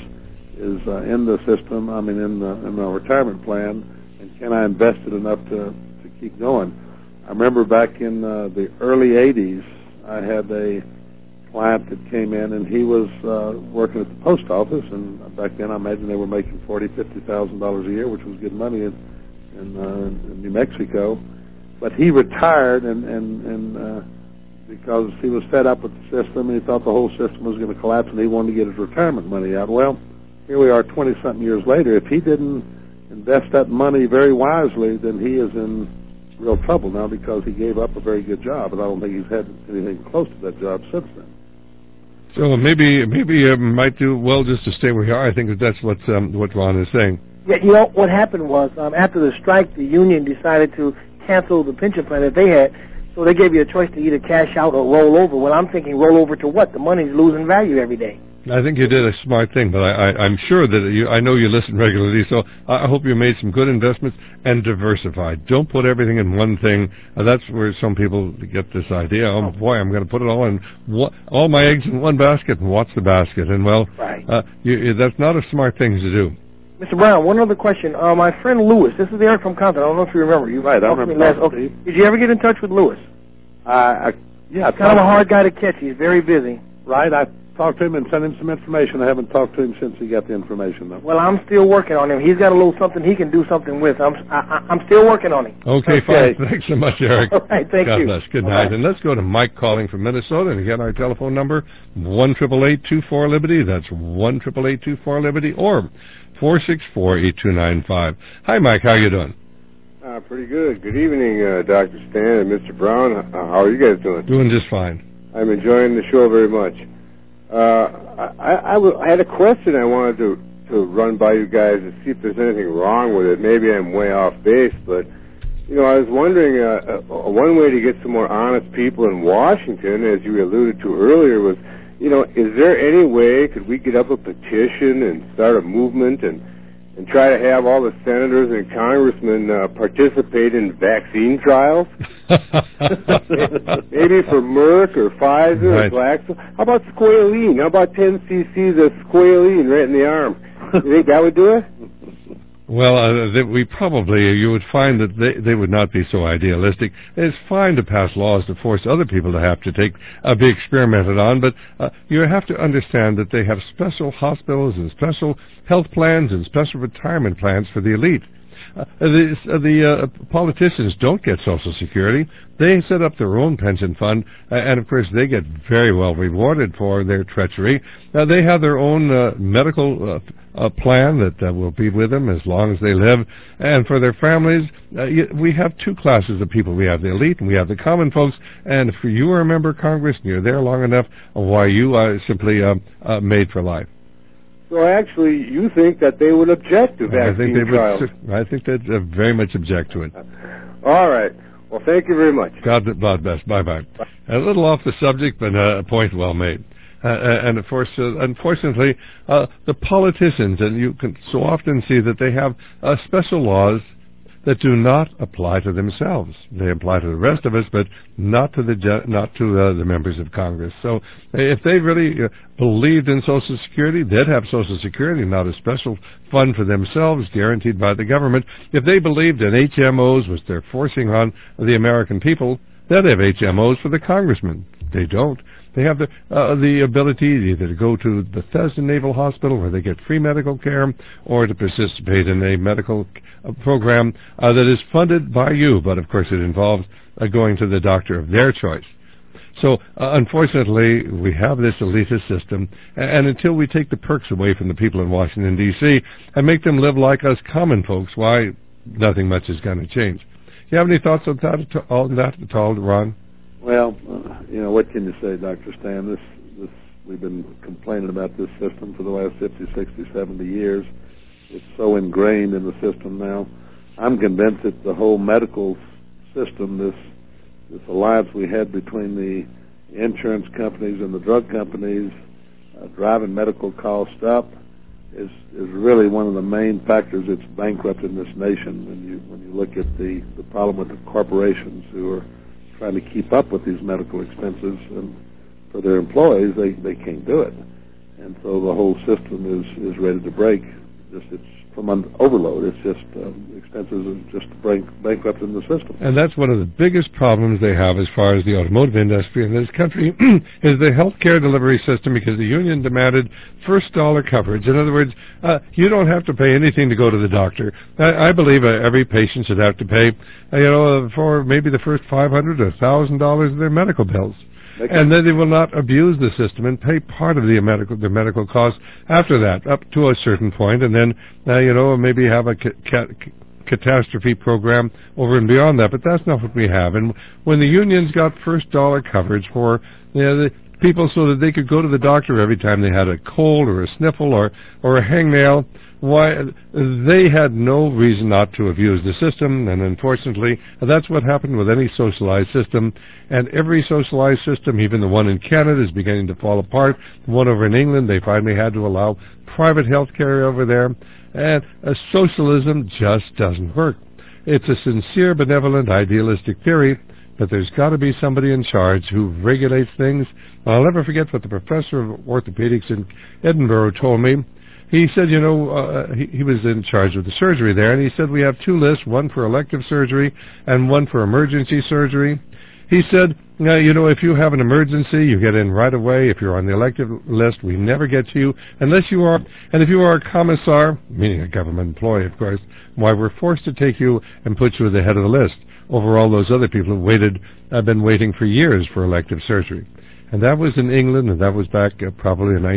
S2: in the system. I mean, in the retirement plan, and can I invest it enough to keep going? I remember back in the early '80s, I had a client that came in, and he was working at the post office, and back then I imagine they were making $40,000-$50,000 a year, which was good money in New Mexico. But he retired, and because he was fed up with the system and he thought the whole system was going to collapse and he wanted to get his retirement money out. Well, here we are 20-something years later. If he didn't invest that money very wisely, then he is in real trouble now because he gave up a very good job, and I don't think he's had anything close to that job since then.
S1: So maybe might do well just to stay where you are. I think that's what Ron is saying.
S4: Yeah, you know, what happened was after the strike, the union decided to cancel the pension plan that they had, so they gave you a choice to either cash out or roll over. Well, I'm thinking roll over to what? The money's losing value every day.
S1: I think you did a smart thing, but I'm sure that I know you listen regularly, so I hope you made some good investments and diversified. Don't put everything in one thing. That's where some people get this idea. Oh boy, I'm going to put it all my eggs in one basket, and what's the basket? And well,
S4: right.
S1: That's not a smart thing to do.
S4: Mr. Brown, one other question. My friend Lewis, this is Eric from Compton. I don't know if you remember.
S2: Right, I remember.
S4: Okay. Did you ever get in touch with Lewis?
S2: Yeah.
S4: Kind of a hard guy to catch. He's very busy.
S2: Right, I talked to him and sent him some information. I haven't talked to him since he got the information, though. Well,
S4: I'm still working on him. He's got a little something he can do something with. I'm still working on him.
S1: Okay, fine. Thanks so much, Eric.
S4: All right, thank you.
S1: God bless. Good night. And let's go to Mike calling from Minnesota. And again, our telephone number, 1-888-24-LIBERTY. That's 1-888-24-LIBERTY or 464-8295. Hi, Mike. How you doing?
S5: Pretty good. Good evening, Dr. Stan and Mr. Brown. How are you guys doing?
S1: Doing just fine.
S5: I'm enjoying the show very much. I had a question I wanted to run by you guys to see if there's anything wrong with it. Maybe I'm way off base, but I was wondering, one way to get some more honest people in Washington, as you alluded to earlier, was, is there any way, could we get up a petition and start a movement and try to have all the senators and congressmen participate in vaccine trials? Maybe for Merck or Pfizer or Glaxo. How about squalene? How about 10 cc's of squalene right in the arm? You think that would do it?
S1: Well, you would find that they would not be so idealistic. It's fine to pass laws to force other people to have to be experimented on, but you have to understand that they have special hospitals and special health plans and special retirement plans for the elite. The politicians don't get Social Security. They set up their own pension fund, and of course they get very well rewarded for their treachery. They have their own medical plan that will be with them as long as they live, and for their families, we have two classes of people. We have the elite and we have the common folks, and if you are a member of Congress and you're there long enough, why you are simply made for life.
S5: So actually, you think that they would object to vaccine trials?
S1: I think they'd very much object to it.
S5: All right. Well, thank you very much.
S1: God bless. Bye-bye. A little off the subject, but a point well made. And of course, unfortunately, the politicians, and you can so often see that they have special laws that do not apply to themselves. They apply to the rest of us, but not to the members of Congress. So if they really believed in Social Security, they'd have Social Security, not a special fund for themselves guaranteed by the government. If they believed in HMOs, which they're forcing on the American people, they'd have HMOs for the congressmen. They don't. They have the ability either to go to Bethesda Naval Hospital where they get free medical care or to participate in a medical program that is funded by you, but of course it involves going to the doctor of their choice. So unfortunately, we have this elitist system, and until we take the perks away from the people in Washington, D.C. and make them live like us common folks, why, nothing much is going to change. Do you have any thoughts on that at all, Ron?
S2: Well, what can you say, Dr. Stan? We've been complaining about this system for the last 50, 60, 70 years. It's so ingrained in the system now. I'm convinced that the whole medical system, this alliance we had between the insurance companies and the drug companies driving medical costs up is really one of the main factors that's bankrupted this nation. When you look at the problem with the corporations who are trying to keep up with these medical expenses, and for their employees, they can't do it. And so the whole system is ready to break. It's from an overload. It's just expenses are just bankrupt in the system.
S1: And that's one of the biggest problems they have as far as the automotive industry in this country is the health care delivery system, because the union demanded first dollar coverage. In other words, you don't have to pay anything to go to the doctor. I believe every patient should have to pay, for maybe the first $500 or $1,000 of their medical bills. And then they will not abuse the system and pay part of the medical costs after that, up to a certain point, and then, maybe have a catastrophe program over and beyond that. But that's not what we have. And when the unions got first dollar coverage for the people so that they could go to the doctor every time they had a cold or a sniffle or a hangnail, why, they had no reason not to abuse the system, and unfortunately, that's what happened with any socialized system. And every socialized system, even the one in Canada, is beginning to fall apart. The one over in England, they finally had to allow private health care over there, and socialism just doesn't work. It's a sincere, benevolent, idealistic theory, but there's got to be somebody in charge who regulates things. I'll never forget what the professor of orthopedics in Edinburgh told me. He said, he was in charge of the surgery there, and he said, we have two lists, one for elective surgery and one for emergency surgery. He said, if you have an emergency, you get in right away. If you're on the elective list, we never get to you unless you are, and if you are a commissar, meaning a government employee, of course, why, we're forced to take you and put you at the head of the list over all those other people who have been waiting for years for elective surgery. And that was in England, and that was back probably in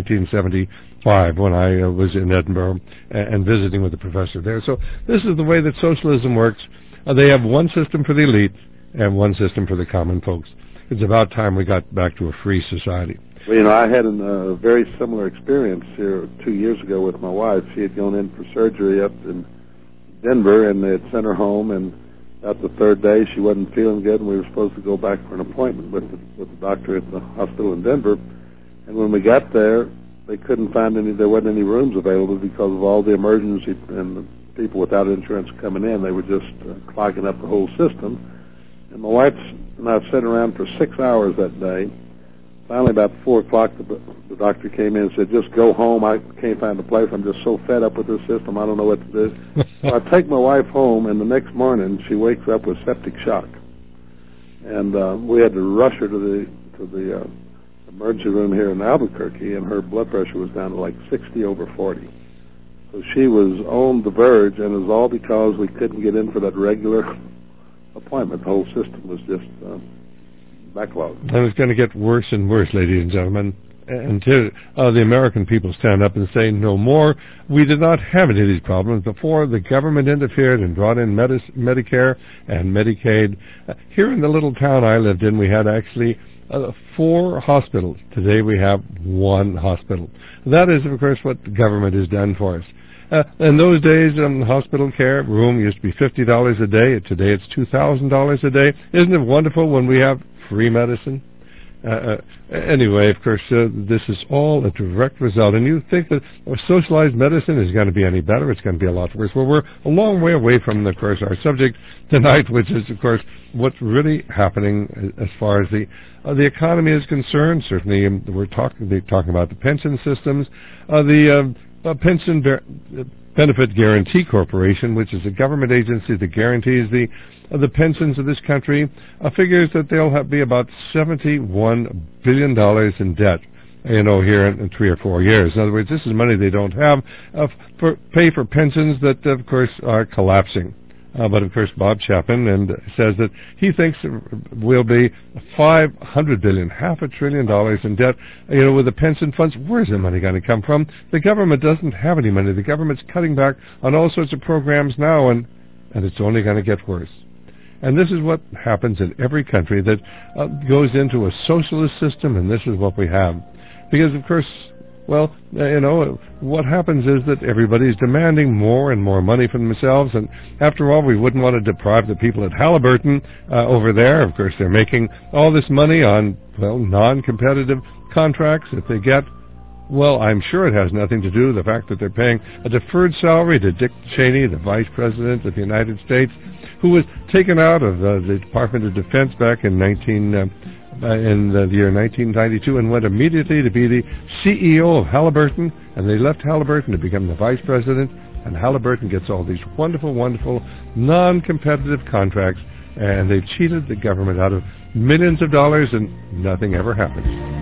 S1: 1975 when I was in Edinburgh and visiting with the professor there. So this is the way that socialism works. They have one system for the elite and one system for the common folks. It's about time we got back to a free society.
S2: Well, I had a very similar experience here 2 years ago with my wife. She had gone in for surgery up in Denver, and they had sent her home, and about the third day, she wasn't feeling good, and we were supposed to go back for an appointment with the doctor at the hospital in Denver. And when we got there, they couldn't find there wasn't any rooms available because of all the emergency and the people without insurance coming in. They were just clogging up the whole system. And my wife and I sat around for 6 hours that day. Finally, about 4 o'clock, the doctor came in and said, just go home. I can't find a place. I'm just so fed up with this system. I don't know what to do. So I take my wife home, and the next morning she wakes up with septic shock. And we had to rush her to the emergency room here in Albuquerque, and her blood pressure was down to like 60/40. So she was on the verge, and it was all because we couldn't get in for that regular appointment. The whole system was just backlogged.
S1: And it's going to get worse and worse, ladies and gentlemen, until the American people stand up and say no more. We did not have any of these problems before the government interfered and brought in Medicare and Medicaid. Here in the little town I lived in, we had actually 4 hospitals. Today we have 1 hospital. That is, of course, what the government has done for us. In those days, hospital care room used to be $50 a day. Today it's $2,000 a day. Isn't it wonderful when we have free medicine? Anyway, of course, this is all a direct result. And you think that socialized medicine is going to be any better? It's going to be a lot worse. Well, we're a long way away from, of course, our subject tonight, which is, of course, what's really happening as far as the economy is concerned. Certainly, we're talking about the pension systems, the Pension Benefit Guarantee Corporation, which is a government agency that guarantees the pensions of this country, figures that they'll be about $71 billion in debt, here in 3 or 4 years. In other words, this is money they don't have pay for pensions that, of course, are collapsing. But, of course, Bob Chapman says that he thinks we'll be $500 billion, $500 billion in debt, with the pension funds. Where's the money going to come from? The government doesn't have any money. The government's cutting back on all sorts of programs now, and it's only going to get worse. And this is what happens in every country that goes into a socialist system, and this is what we have. Because, of course, well, what happens is that everybody's demanding more and more money from themselves, and after all, we wouldn't want to deprive the people at Halliburton over there. Of course, they're making all this money on, non-competitive contracts that they get. Well, I'm sure it has nothing to do with the fact that they're paying a deferred salary to Dick Cheney, the Vice President of the United States, who was taken out of the Department of Defense back in the year 1992 and went immediately to be the CEO of Halliburton, and they left Halliburton to become the Vice President, and Halliburton gets all these wonderful, wonderful non-competitive contracts, and they've cheated the government out of millions of dollars, and nothing ever happens.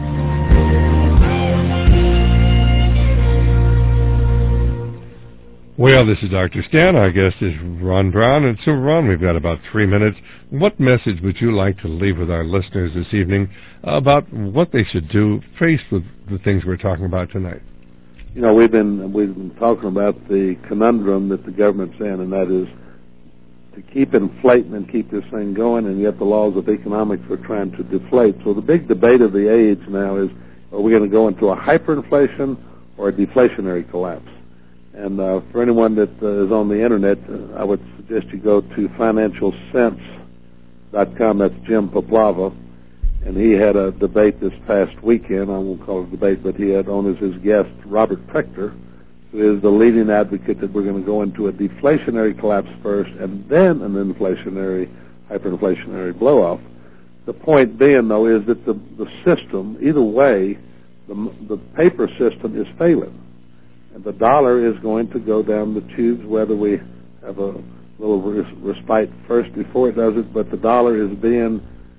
S1: Well, this is Dr. Stan. Our guest is Ron Brown. And so, Ron, we've got about 3 minutes. What message would you like to leave with our listeners this evening about what they should do faced with the things we're talking about tonight?
S2: You know, we've been talking about the conundrum that the government's in, and that is to keep inflating and keep this thing going, and yet the laws of economics are trying to deflate. So the big debate of the age now is, are we going to go into a hyperinflation or a deflationary collapse? And for anyone that is on the Internet, I would suggest you go to financialsense.com. That's Jim Poplava. And he had a debate this past weekend. I won't call it a debate, but he had on as his guest Robert Prechter, who is the leading advocate that we're going to go into a deflationary collapse first and then an inflationary, hyperinflationary blow-off. The point being, though, is that the system, either way, the paper system is failing. And the dollar is going to go down the tubes, whether we have a little respite first before it does it, but the dollar is being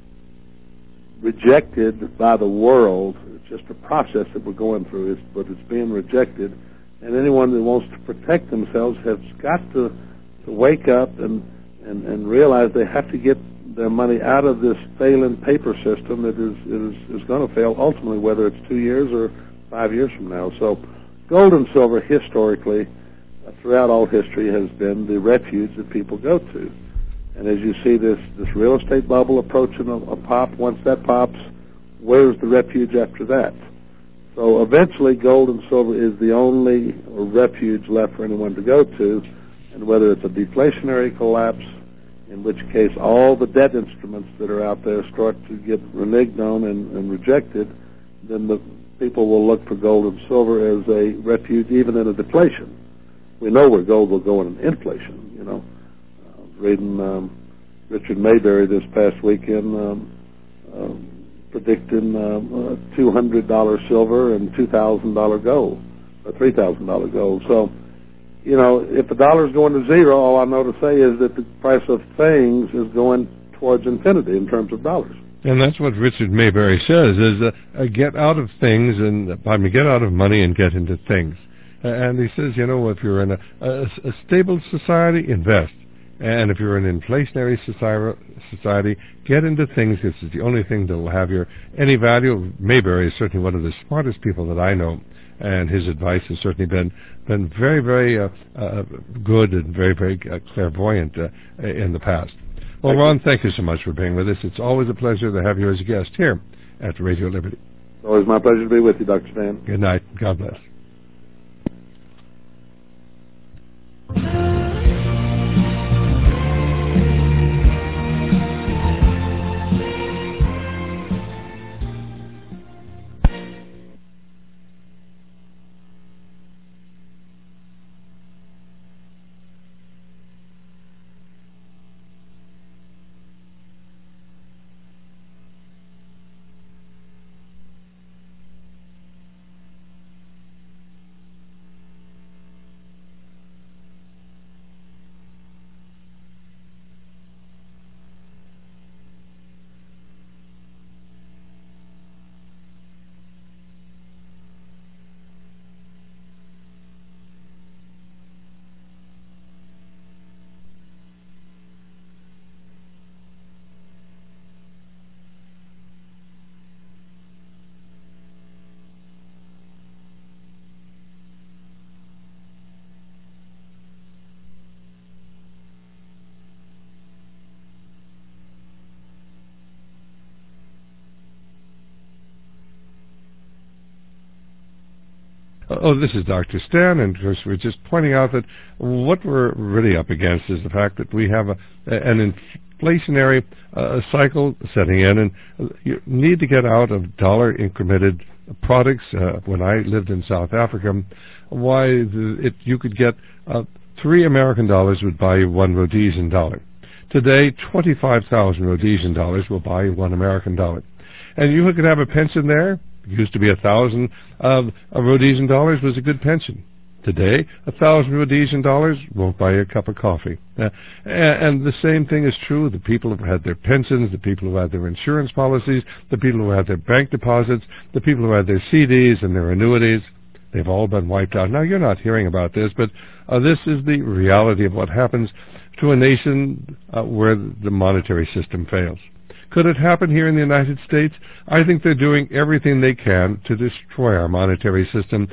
S2: rejected by the world. It's just a process that we're going through, but it's being rejected. And anyone that wants to protect themselves has got to wake up and realize they have to get their money out of this failing paper system that is going to fail ultimately, whether it's 2 years or 5 years from now. So gold and silver historically, throughout all history, has been the refuge that people go to. And as you see this real estate bubble approaching a pop, once that pops, where's the refuge after that? So eventually gold and silver is the only refuge left for anyone to go to, and whether it's a deflationary collapse, in which case all the debt instruments that are out there start to get reneged on and rejected, then the people will look for gold and silver as a refuge even in a deflation. We know where gold will go in an inflation, you know. Reading Richard Mayberry this past weekend predicting $200 silver and $2,000 gold, or $3,000 gold. So, you know, if the dollar is going to zero, all I know to say is that the price of things is going towards infinity in terms of dollars.
S1: And that's what Richard Mayberry says, is get out of things get out of money and get into things. And he says, you know, if you're in a stable society, invest. And if you're in an inflationary society, get into things. This is the only thing that will have any value. Mayberry is certainly one of the smartest people that I know, and his advice has certainly been very, very good and very, very clairvoyant in the past. Well, Ron, thank you so much for being with us. It's always a pleasure to have you as a guest here at Radio Liberty.
S2: It's always my pleasure to be with you, Dr. Stan.
S1: Good night. God bless. Oh, this is Dr. Stan, and of course we're just pointing out that what we're really up against is the fact that we have an inflationary cycle setting in, and you need to get out of dollar-incremented products. When I lived in South Africa, you could get 3 American dollars would buy you 1 Rhodesian dollar. Today, 25,000 Rhodesian dollars will buy you 1 American dollar. And you could have a pension there. It used to be 1,000 Rhodesian dollars was a good pension. Today, 1,000 Rhodesian dollars won't buy you a cup of coffee. And the same thing is true. The people who had their pensions, the people who had their insurance policies, the people who had their bank deposits, the people who had their CDs and their annuities, they've all been wiped out. Now, you're not hearing about this, but this is the reality of what happens to a nation where the monetary system fails. Could it happen here in the United States? I think they're doing everything they can to destroy our monetary system.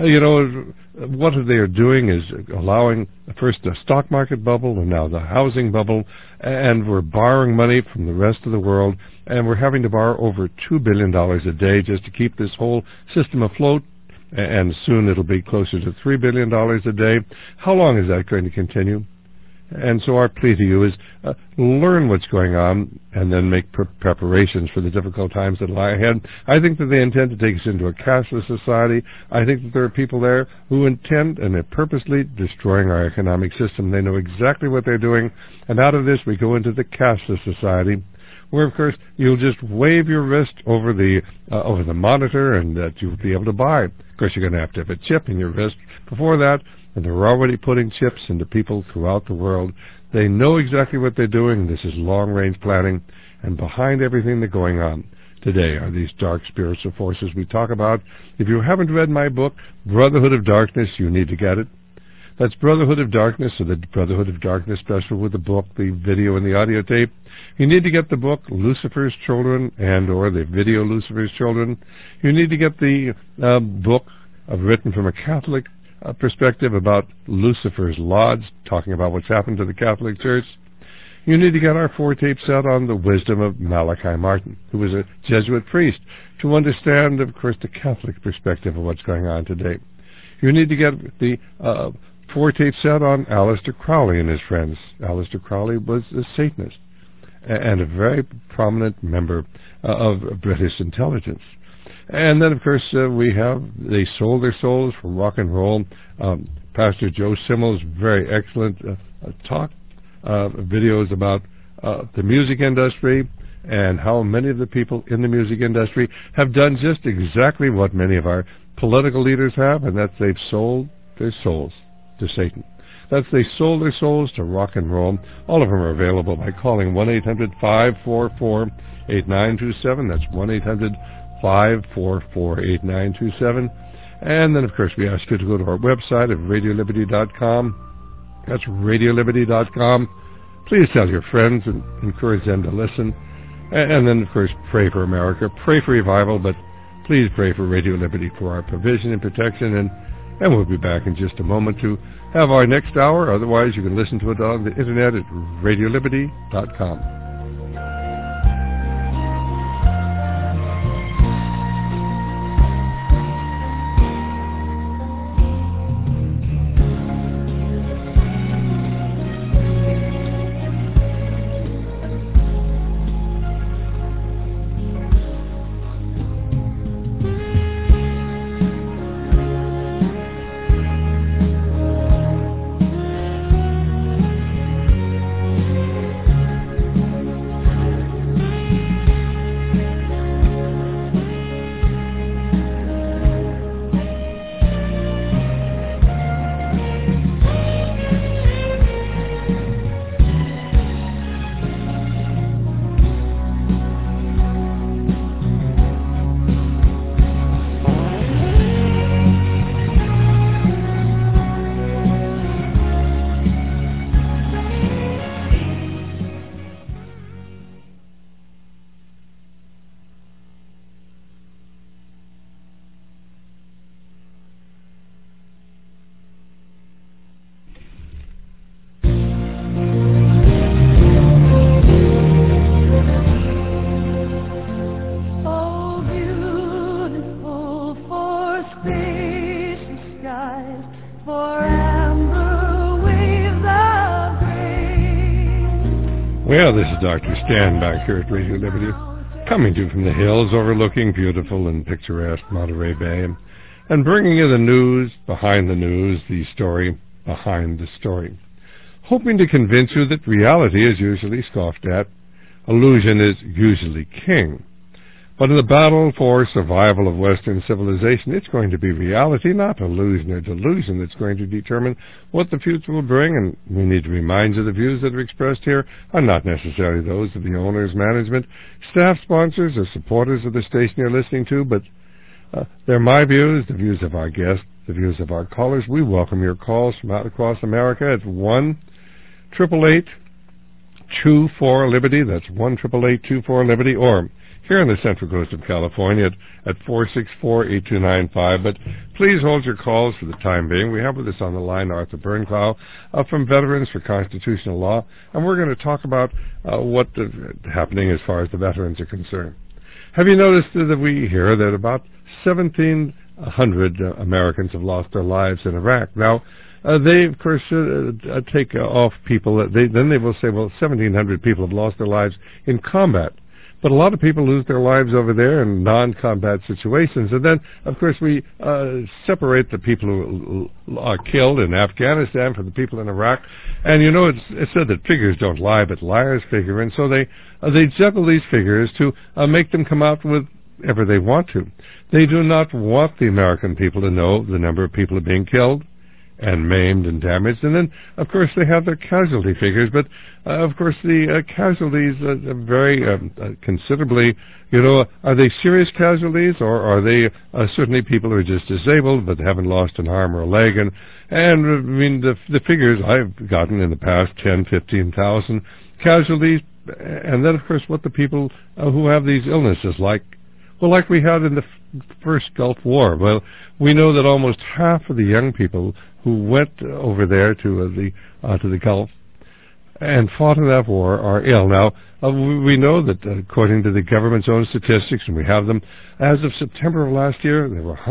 S1: What they are doing is allowing first the stock market bubble and now the housing bubble, and we're borrowing money from the rest of the world, and we're having to borrow over $2 billion a day just to keep this whole system afloat, and soon it'll be closer to $3 billion a day. How long is that going to continue? And so our plea to you is learn what's going on and then make preparations for the difficult times that lie ahead. I think that they intend to take us into a cashless society. I think that there are people there who intend and are purposely destroying our economic system. They know exactly what they're doing. And out of this, we go into the cashless society, where, of course, you'll just wave your wrist over the monitor and that you'll be able to buy. Of course, you're going to have a chip in your wrist. Before that, and they're already putting chips into people throughout the world. They know exactly what they're doing. This is long-range planning. And behind everything that's going on today are these dark spiritual forces we talk about. If you haven't read my book, Brotherhood of Darkness, you need to get it. That's Brotherhood of Darkness, or the Brotherhood of Darkness special with the book, the video, and the audio tape. You need to get the book, Lucifer's Children, and or the video, Lucifer's Children. You need to get the book written from a Catholic perspective about Lucifer's Lodge, talking about what's happened to the Catholic Church. You need to get our 4-tape set on the wisdom of Malachi Martin, who was a Jesuit priest, to understand, of course, the Catholic perspective of what's going on today. You need to get the 4-tape set on Aleister Crowley and his friends. Aleister Crowley was a Satanist and a very prominent member of British intelligence. And then, of course, they sold their souls for rock and roll. Pastor Joe Simmel's very excellent talk videos about the music industry and how many of the people in the music industry have done just exactly what many of our political leaders have, and that's they've sold their souls to Satan. That's they sold their souls to rock and roll. All of them are available by calling 1-800-544-8927. That's 1-800-544-8927. And then, of course, we ask you to go to our website at RadioLiberty.com. That's RadioLiberty.com. Please tell your friends and encourage them to listen. And then, of course, pray for America. Pray for revival, but please pray for Radio Liberty for our provision and protection. And we'll be back in just a moment to have our next hour. Otherwise, you can listen to it on the internet at RadioLiberty.com. Well, this is Dr. Stan back here at Radio Liberty, coming to you from the hills overlooking beautiful and picturesque Monterey Bay, and bringing you the news behind the news, the story behind the story, hoping to convince you that reality is usually scoffed at, illusion is usually king. But in the battle for survival of Western civilization, it's going to be reality, not illusion or delusion, that's going to determine what the future will bring. And we need to remind you the views that are expressed here are not necessarily those of the owners, management, staff, sponsors, or supporters of the station you're listening to, but They're my views, the views of our guests, the views of our callers. We welcome your calls from out across America at 1-888-24-LIBERTY. That's 1-888-24-LIBERTY, or here on the Central Coast of California at 464-8295. But please hold your calls for the time being. We have with us on the line Arthur Bernklau from Veterans for Constitutional Law, and we're going to talk about what's happening as far as the veterans are concerned. Have you noticed that we hear that about 1,700 Americans have lost their lives in Iraq? Now, they, of course, take off people. Then they will say, well, 1,700 people have lost their lives in combat. But a lot of people lose their lives over there in non-combat situations. And then, of course, we separate the people who are killed in Afghanistan from the people in Iraq. And, you know, it's said that figures don't lie, but liars figure. And so they juggle these figures to make them come out with whatever they want to. They do not want the American people to know the number of people are being killed and maimed and damaged. And then, of course, they have their casualty figures. But, of course, the casualties vary considerably. You know, are they serious casualties, or are they certainly people who are just disabled but haven't lost an arm or a leg? And I mean, the figures I've gotten in the past, 10, 15,000 casualties. And then, of course, what the people who have these illnesses like we had in the first Gulf War. Well, we know that almost half of the young people who went over there to the Gulf and fought in that war are ill. Now, we know that according to the government's own statistics, and we have them, as of September of last year, there were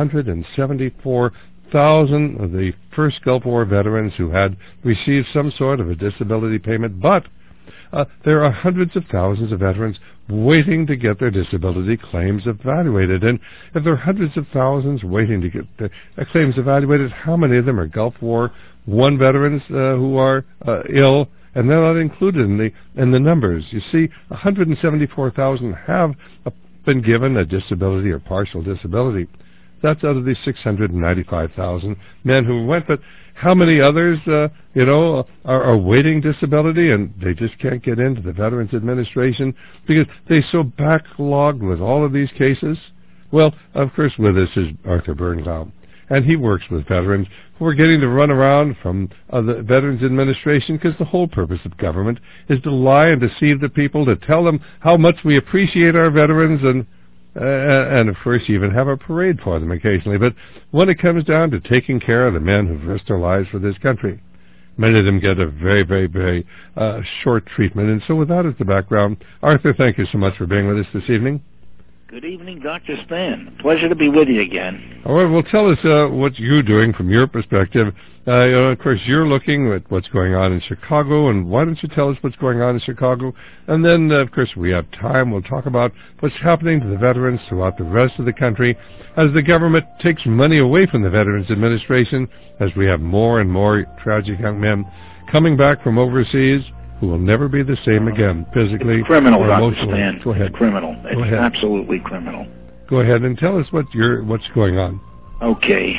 S1: 174,000 of the first Gulf War veterans who had received some sort of a disability payment, but there are hundreds of thousands of veterans waiting to get their disability claims evaluated. And if there are hundreds of thousands waiting to get their claims evaluated, how many of them are Gulf War I veterans who are ill? And they're not included in the numbers. You see, 174,000 have been given a disability or partial disability. That's out of the 695,000 men who went. But how many others, are waiting disability, and they just can't get into the Veterans Administration because they're so backlogged with all of these cases? Well, of course, with us is Arthur Bernklau, and he works with veterans who are getting to run around from the Veterans Administration, because the whole purpose of government is to lie and deceive the people, to tell them how much we appreciate our veterans, and of course even have a parade for them occasionally. But when it comes down to taking care of the men who've risked their lives for this country, many of them get a very, very, very short treatment. And so with that as the background, Arthur, thank you so much for being with us this evening.
S6: Good evening, Dr. Stan. Pleasure to be with you again.
S1: All right, well, tell us what you're doing from your perspective. Of course, you're looking at what's going on in Chicago, and why don't you tell us what's going on in Chicago? And then, of course, we have time. We'll talk about what's happening to the veterans throughout the rest of the country as the government takes money away from the Veterans Administration, as we have more and more tragic young men coming back from overseas who will never be the same again, physically
S6: it's criminal,
S1: or
S6: Dr.
S1: emotionally.
S6: Stan.
S1: Go ahead.
S6: It's criminal. It's absolutely criminal.
S1: Go ahead and tell us what's going on.
S6: Okay.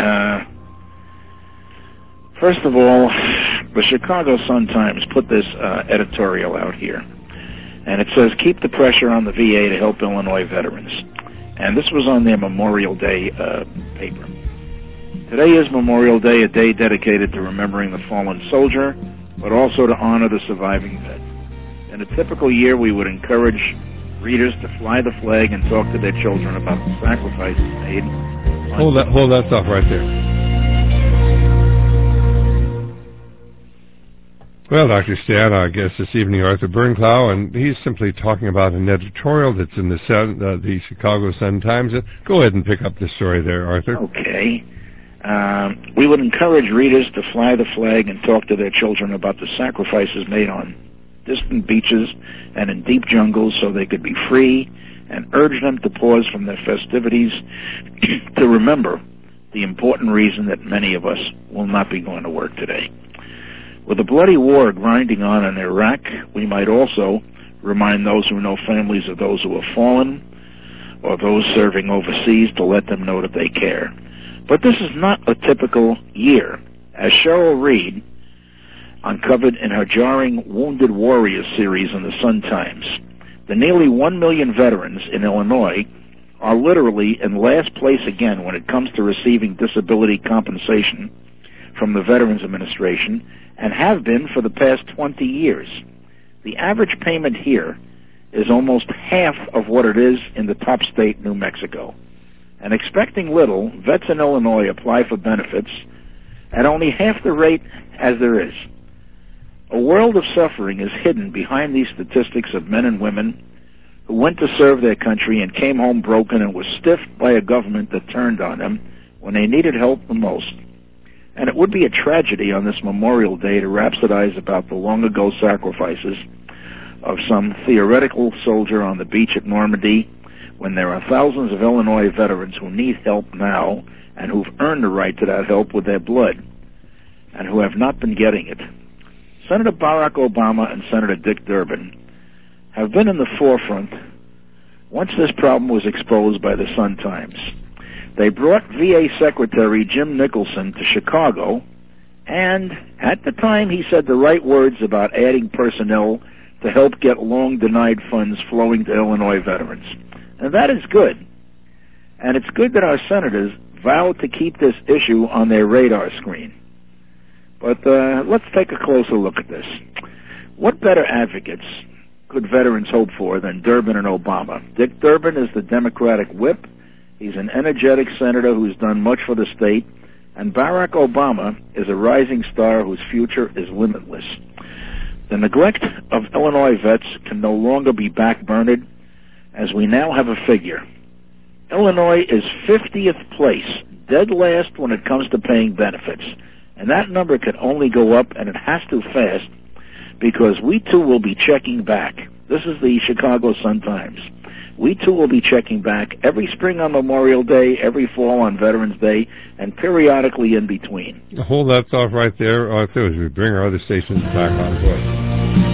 S6: First of all, the Chicago Sun-Times put this editorial out here, and it says, "Keep the pressure on the VA to help Illinois veterans." And this was on their Memorial Day paper. Today is Memorial Day, a day dedicated to remembering the fallen soldier, but also to honor the surviving vet. In a typical year, we would encourage readers to fly the flag and talk to their children about the sacrifices made.
S1: Hold that stuff right there. Well, Dr. Stan, our guest this evening, Arthur Bernklau, and he's simply talking about an editorial that's in the Chicago Sun-Times. Go ahead and pick up the story there, Arthur.
S6: Okay. We would encourage readers to fly the flag and talk to their children about the sacrifices made on distant beaches and in deep jungles so they could be free, and urge them to pause from their festivities to remember the important reason that many of us will not be going to work today. With the bloody war grinding on in Iraq, we might also remind those who know families of those who have fallen or those serving overseas to let them know that they care. But this is not a typical year. As Cheryl Reed uncovered in her jarring Wounded Warriors series in the Sun-Times, the nearly 1 million veterans in Illinois are literally in last place again when it comes to receiving disability compensation from the Veterans Administration, and have been for the past 20 years. The average payment here is almost half of what it is in the top state, New Mexico. And expecting little, vets in Illinois apply for benefits at only half the rate as there is. A world of suffering is hidden behind these statistics of men and women who went to serve their country and came home broken and were stiffed by a government that turned on them when they needed help the most. And it would be a tragedy on this Memorial Day to rhapsodize about the long-ago sacrifices of some theoretical soldier on the beach at Normandy, when there are thousands of Illinois veterans who need help now and who've earned the right to that help with their blood and who have not been getting it. Senator Barack Obama and Senator Dick Durbin have been in the forefront once this problem was exposed by the Sun-Times. They brought VA Secretary Jim Nicholson to Chicago, and at the time he said the right words about adding personnel to help get long-denied funds flowing to Illinois veterans. And that is good. And it's good that our senators vowed to keep this issue on their radar screen. But let's take a closer look at this. What better advocates could veterans hope for than Durbin and Obama? Dick Durbin is the Democratic whip. He's an energetic senator who's done much for the state. And Barack Obama is a rising star whose future is limitless. The neglect of Illinois vets can no longer be backburnered, as we now have a figure. Illinois is 50th place, dead last when it comes to paying benefits. And that number can only go up, and it has to fast, because we too will be checking back. This is the Chicago Sun-Times. We too will be checking back every spring on Memorial Day, every fall on Veterans Day, and periodically in between.
S1: Hold that thought right there, Arthur, as we bring our other stations back on board.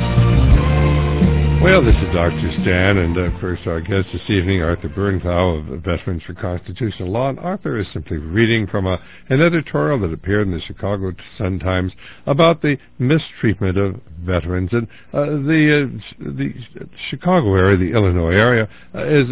S1: Well, this is Dr. Stan, and of course our guest this evening, Arthur Bernthal of Veterans for Constitutional Law. And Arthur is simply reading from an editorial that appeared in the Chicago Sun-Times about the mistreatment of veterans. And the Chicago area, the Illinois area, is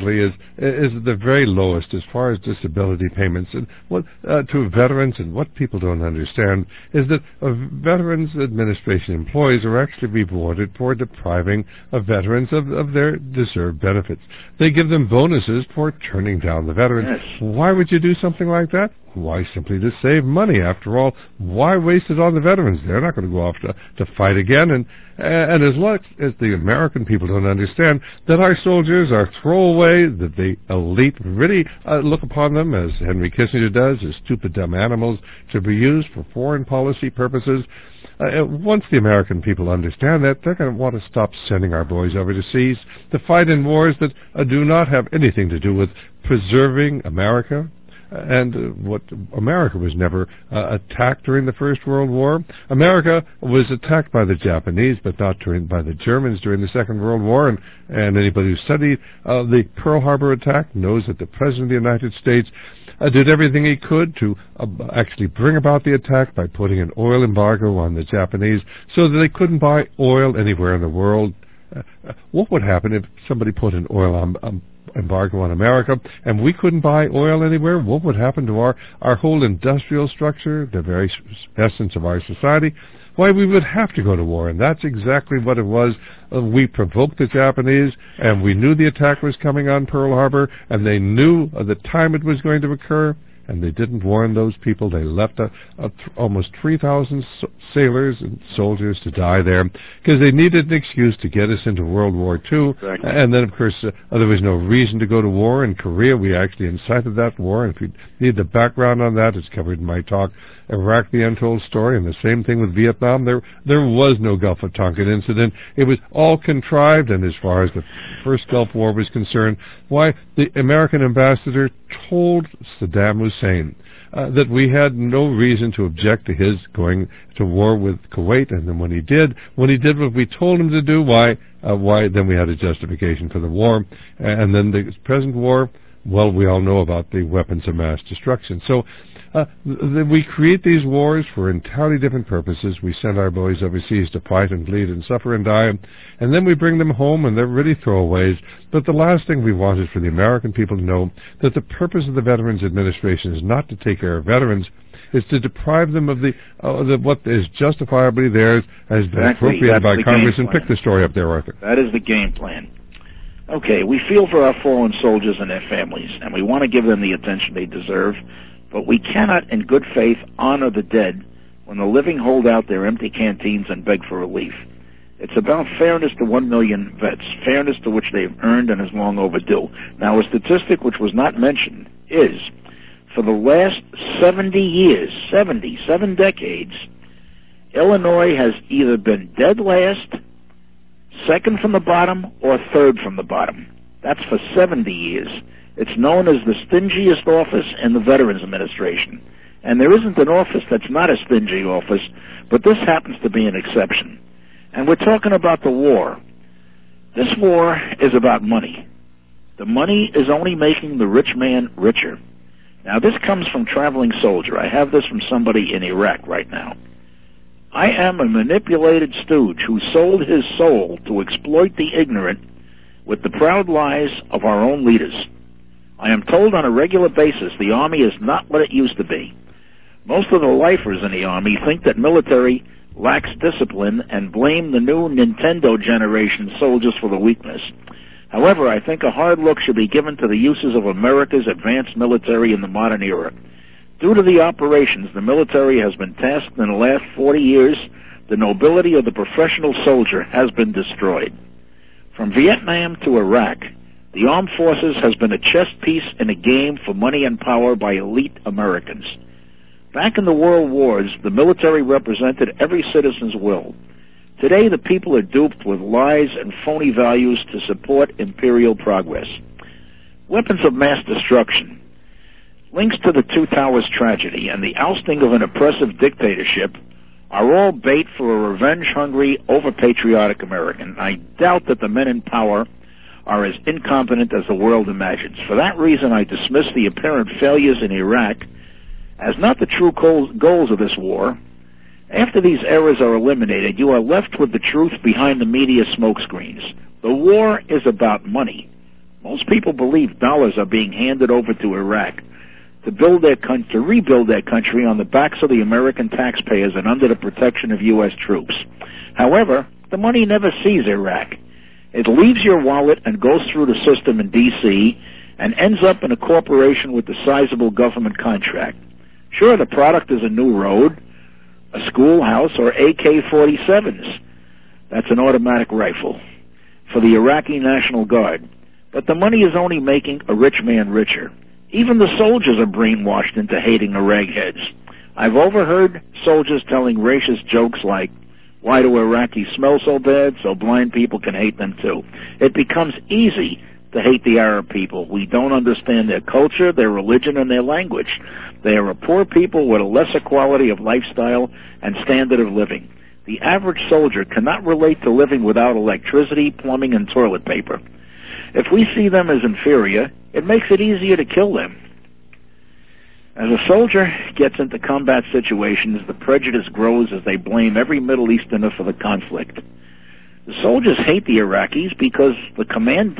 S1: the very lowest as far as disability payments. And what to veterans, and what people don't understand is that Veterans Administration employees are actually rewarded for depriving of veterans of their deserved benefits. They give them bonuses for turning down the veterans.
S6: Yes.
S1: Why would you do something like that? Why? Simply to save money. After all, why waste it on the veterans? They're not going to go off to fight again. And as long as the American people don't understand that our soldiers are throwaway, that the elite really look upon them, as Henry Kissinger does, as stupid, dumb animals to be used for foreign policy purposes. Once the American people understand that, they're going to want to stop sending our boys overseas to fight in wars that do not have anything to do with preserving America. And what America was never attacked during the First World War. America was attacked by the Japanese, but not by the Germans during the Second World War. And anybody who studied the Pearl Harbor attack knows that the President of the United States did everything he could to actually bring about the attack by putting an oil embargo on the Japanese so that they couldn't buy oil anywhere in the world. What would happen if somebody put an oil embargo on America and we couldn't buy oil anywhere? What would happen to our whole industrial structure, the very essence of our society? Why, we would have to go to war, and that's exactly what it was. We provoked the Japanese, and we knew the attack was coming on Pearl Harbor, and they knew the time it was going to occur, and they didn't warn those people. They left almost 3,000 sailors and soldiers to die there because they needed an excuse to get us into World War II.
S6: Exactly.
S1: And then, of course, there was no reason to go to war. In Korea, we actually incited that war. And if you need the background on that, it's covered in my talk, Iraq, the Untold Story, and the same thing with Vietnam. There was no Gulf of Tonkin incident. It was all contrived, and as far as the first Gulf War was concerned, why, the American ambassador told Saddam Hussein that we had no reason to object to his going to war with Kuwait, and then when he did what we told him to do, why then we had a justification for the war. And then the present war, well, we all know about the weapons of mass destruction. So We create these wars for entirely different purposes. We send our boys overseas to fight and bleed and suffer and die, and then we bring them home and they're really throwaways. But the last thing we want is for the American people to know that the purpose of the Veterans Administration is not to take care of veterans. It's to deprive them of the what is justifiably theirs as appropriated by Congress. And pick the story up there, Arthur.
S6: That is the game plan. Okay, we feel for our fallen soldiers and their families, and we want to give them the attention they deserve, but we cannot, in good faith, honor the dead when the living hold out their empty canteens and beg for relief. It's about fairness to 1 million vets, fairness to which they've earned and is long overdue. Now, a statistic which was not mentioned is, for the last 70 years, 7 decades, Illinois has either been dead last, second from the bottom, or third from the bottom. That's for 70 years. It's known as the stingiest office in the Veterans Administration. And there isn't an office that's not a stingy office, but this happens to be an exception. And we're talking about the war. This war is about money. The money is only making the rich man richer. Now, this comes from Traveling Soldier. I have this from somebody in Iraq right now. I am a manipulated stooge who sold his soul to exploit the ignorant with the proud lies of our own leaders. I am told on a regular basis the Army is not what it used to be. Most of the lifers in the Army think that military lacks discipline and blame the new Nintendo generation soldiers for the weakness. However, I think a hard look should be given to the uses of America's advanced military in the modern era. Due to the operations the military has been tasked in the last 40 years, the nobility of the professional soldier has been destroyed. From Vietnam to Iraq, the armed forces has been a chess piece in a game for money and power by elite Americans. Back in the world wars, the military represented every citizen's will. Today, the people are duped with lies and phony values to support imperial progress. Weapons of mass destruction, links to the Two Towers tragedy, and the ousting of an oppressive dictatorship are all bait for a revenge-hungry, over-patriotic American. I doubt that the men in power are as incompetent as the world imagines. For that reason, I dismiss the apparent failures in Iraq as not the true goals of this war. After these errors are eliminated, you are left with the truth behind the media smokescreens. The war is about money. Most people believe dollars are being handed over to Iraq to rebuild their country on the backs of the American taxpayers and under the protection of U.S. troops. However, the money never sees Iraq. It leaves your wallet and goes through the system in D.C. and ends up in a corporation with a sizable government contract. Sure, the product is a new road, a schoolhouse, or AK-47s. That's an automatic rifle for the Iraqi National Guard. But the money is only making a rich man richer. Even the soldiers are brainwashed into hating the ragheads. I've overheard soldiers telling racist jokes like, "Why do Iraqis smell so bad? So blind people can hate them too." It becomes easy to hate the Arab people. We don't understand their culture, their religion, and their language. They are a poor people with a lesser quality of lifestyle and standard of living. The average soldier cannot relate to living without electricity, plumbing, and toilet paper. If we see them as inferior, it makes it easier to kill them. As a soldier gets into combat situations, the prejudice grows as they blame every Middle Easterner for the conflict. The soldiers hate the Iraqis because the command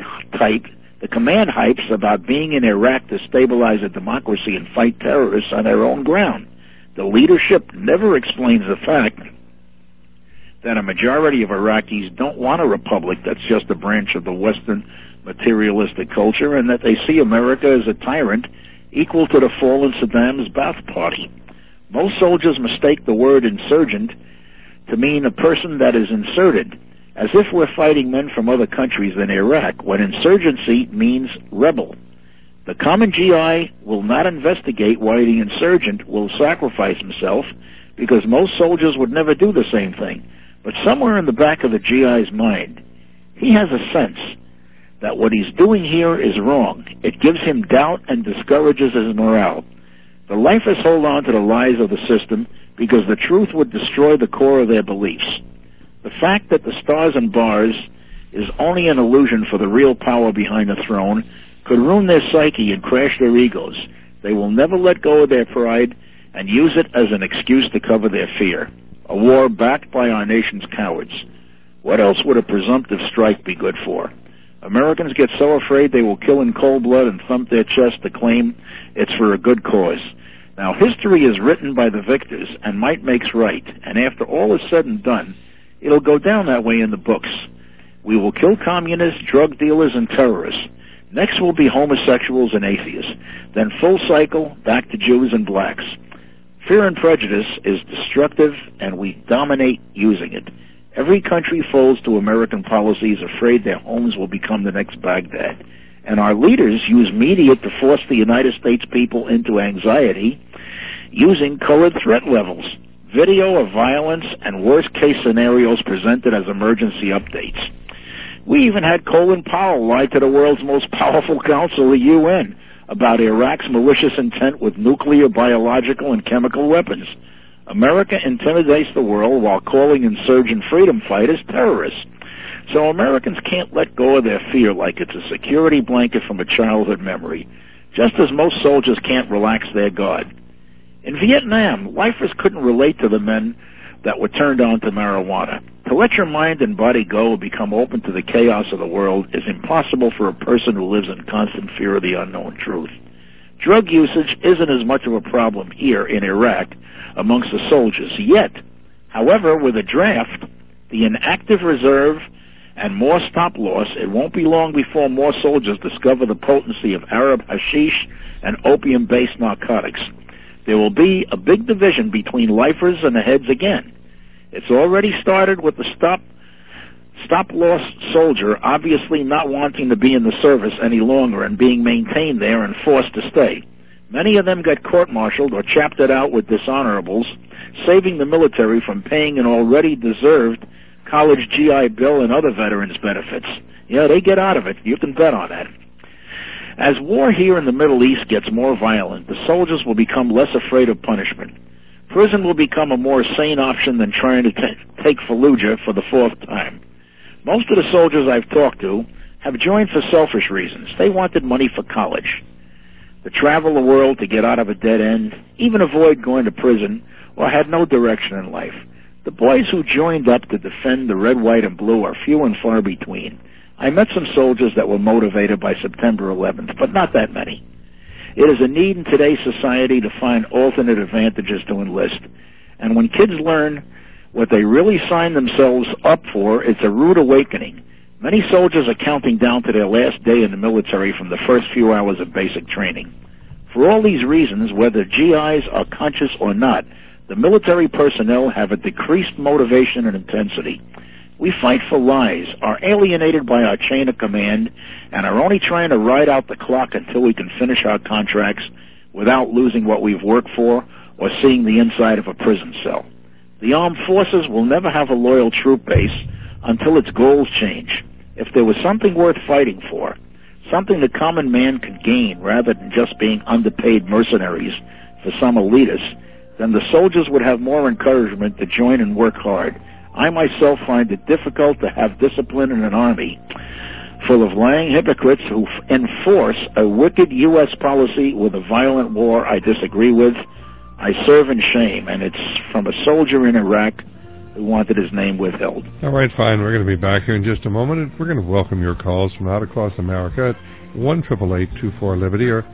S6: hypes about being in Iraq to stabilize a democracy and fight terrorists on their own ground. The leadership never explains the fact that a majority of Iraqis don't want a republic that's just a branch of the Western materialistic culture, and that they see America as a tyrant equal to the fallen Saddam's Ba'ath Party. Most soldiers mistake the word insurgent to mean a person that is inserted, as if we're fighting men from other countries than Iraq, when insurgency means rebel. The common GI will not investigate why the insurgent will sacrifice himself, because most soldiers would never do the same thing. But somewhere in the back of the GI's mind, he has a sense that what he's doing here is wrong. It gives him doubt and discourages his morale. The lifers hold on to the lies of the system because the truth would destroy the core of their beliefs. The fact that the stars and bars is only an illusion for the real power behind the throne could ruin their psyche and crash their egos. They will never let go of their pride and use it as an excuse to cover their fear. A war backed by our nation's cowards. What else would a presumptive strike be good for? Americans get so afraid they will kill in cold blood and thump their chest to claim it's for a good cause. Now, history is written by the victors, and might makes right, and after all is said and done, it'll go down that way in the books. We will kill communists, drug dealers, and terrorists. Next will be homosexuals and atheists. Then full cycle, back to Jews and blacks. Fear and prejudice is destructive, and we dominate using it. Every country folds to American policies, afraid their homes will become the next Baghdad. And our leaders use media to force the United States people into anxiety using colored threat levels, video of violence, and worst-case scenarios presented as emergency updates. We even had Colin Powell lie to the world's most powerful council, the UN, about Iraq's malicious intent with nuclear, biological, and chemical weapons. America intimidates the world while calling insurgent freedom fighters terrorists. So Americans can't let go of their fear like it's a security blanket from a childhood memory, just as most soldiers can't relax their guard. In Vietnam, lifers couldn't relate to the men that were turned on to marijuana. To let your mind and body go and become open to the chaos of the world is impossible for a person who lives in constant fear of the unknown truth. Drug usage isn't as much of a problem here in Iraq amongst the soldiers yet. However, with a draft, the inactive reserve, and more stop-loss, it won't be long before more soldiers discover the potency of Arab hashish and opium-based narcotics. There will be a big division between lifers and the heads again. It's already started with the stop-loss soldier obviously not wanting to be in the service any longer and being maintained there and forced to stay. Many of them got court-martialed or chaptered out with dishonorables, saving the military from paying an already deserved college GI Bill and other veterans' benefits. Yeah, they get out of it. You can bet on that. As war here in the Middle East gets more violent, the soldiers will become less afraid of punishment. Prison will become a more sane option than trying to take Fallujah for the fourth time. Most of the soldiers I've talked to have joined for selfish reasons. They wanted money for college, to travel the world, to get out of a dead end, even avoid going to prison, or had no direction in life. The boys who joined up to defend the red, white, and blue are few and far between. I met some soldiers that were motivated by September 11th, but not that many. It is a need in today's society to find alternate advantages to enlist. And when kids learn what they really signed themselves up for, it's a rude awakening. Many soldiers are counting down to their last day in the military from the first few hours of basic training. For all these reasons, whether GIs are conscious or not, the military personnel have a decreased motivation and intensity. We fight for lies, are alienated by our chain of command, and are only trying to ride out the clock until we can finish our contracts without losing what we've worked for or seeing the inside of a prison cell. The armed forces will never have a loyal troop base until its goals change. If there was something worth fighting for, something the common man could gain rather than just being underpaid mercenaries for some elitists, then the soldiers would have more encouragement to join and work hard. I myself find it difficult to have discipline in an army full of lying hypocrites who enforce a wicked U.S. policy with a violent war I disagree with. I serve in shame, and it's from a soldier in Iraq who wanted his name withheld.
S1: All right, fine. We're going to be back here in just a moment, and we're going to welcome your calls from out across America at 1-888-24-LIBERTY or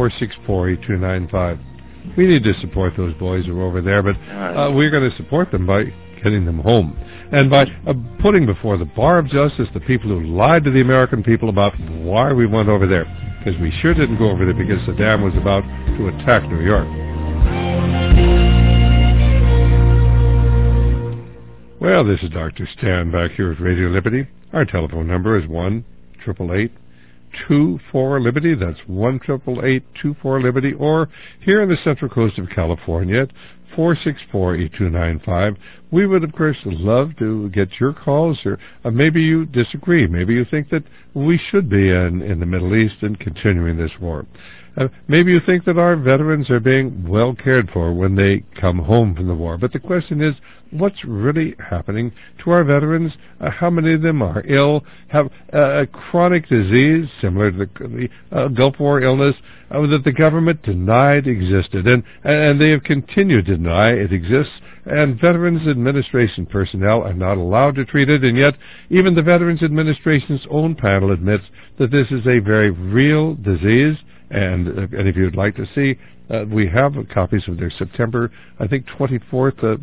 S1: 464-8295. We need to support those boys who are over there, but we're going to support them by getting them home and by putting before the bar of justice the people who lied to the American people about why we went over there, because we sure didn't go over there because Saddam was about to attack New York. Well, this is Dr. Stan back here at Radio Liberty. Our telephone number is 1-888-24-LIBERTY. That's 1-888-24-LIBERTY. Or here in the Central Coast of California at 464-8295. we would, of course, love to get your calls, or maybe you disagree. Maybe you think that we should be in the Middle East and continuing this war. Maybe you think that our veterans are being well cared for when they come home from the war. But the question is, what's really happening to our veterans? How many of them are ill, have a chronic disease similar to the Gulf War illness that the government denied existed, and they have continued to deny it exists, and Veterans Administration personnel are not allowed to treat it, and yet even the Veterans Administration's own panel admits that this is a very real disease. And if you'd like to see, we have copies of their September, I think, 24th,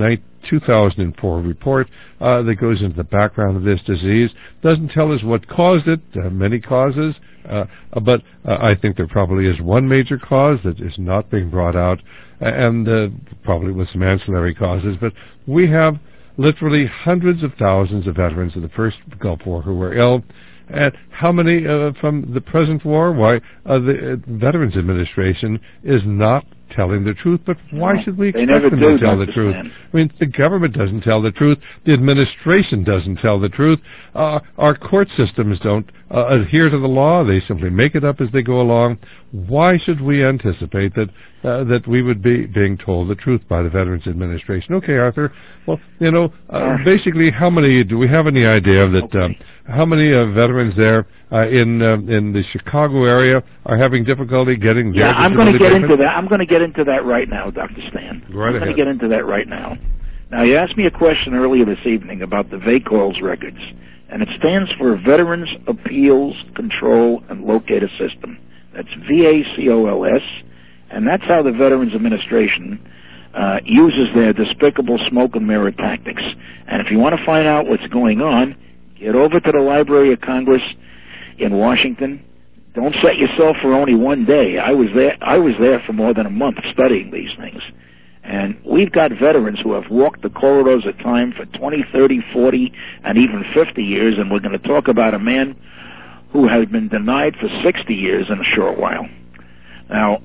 S1: 2004 report that goes into the background of this disease. Doesn't tell us what caused it, many causes, but I think there probably is one major cause that is not being brought out, and probably with some ancillary causes. But we have literally hundreds of thousands of veterans of the first Gulf War who were ill. And how many from the present war? Why, the Veterans Administration is not telling the truth, but why should we expect them to tell the truth? I mean, the government doesn't tell the truth. The administration doesn't tell the truth. Our court systems don't adhere to the law. They simply make it up as they go along. Why should we anticipate that we would be being told the truth by the Veterans Administration? Okay, Arthur. Well, basically, how many do we have any idea that how many veterans there in the Chicago area are having difficulty getting their disability
S6: I'm going to get into that. I'm going to get into that right now, Dr. Stan.
S1: I'm going
S6: to get into that right now. Now, you asked me a question earlier this evening about the VACOLS records, and it stands for Veterans Appeals Control and Locator System. That's VACOLS, and that's how the Veterans Administration uses their despicable smoke and mirror tactics. And if you want to find out what's going on, get over to the Library of Congress in Washington. Don't set yourself for only one day. I was there for more than a month studying these things. And we've got veterans who have walked the corridors of time for 20, 30, 40, and even 50 years, and we're going to talk about a man who has been denied for 60 years in a short while. Now,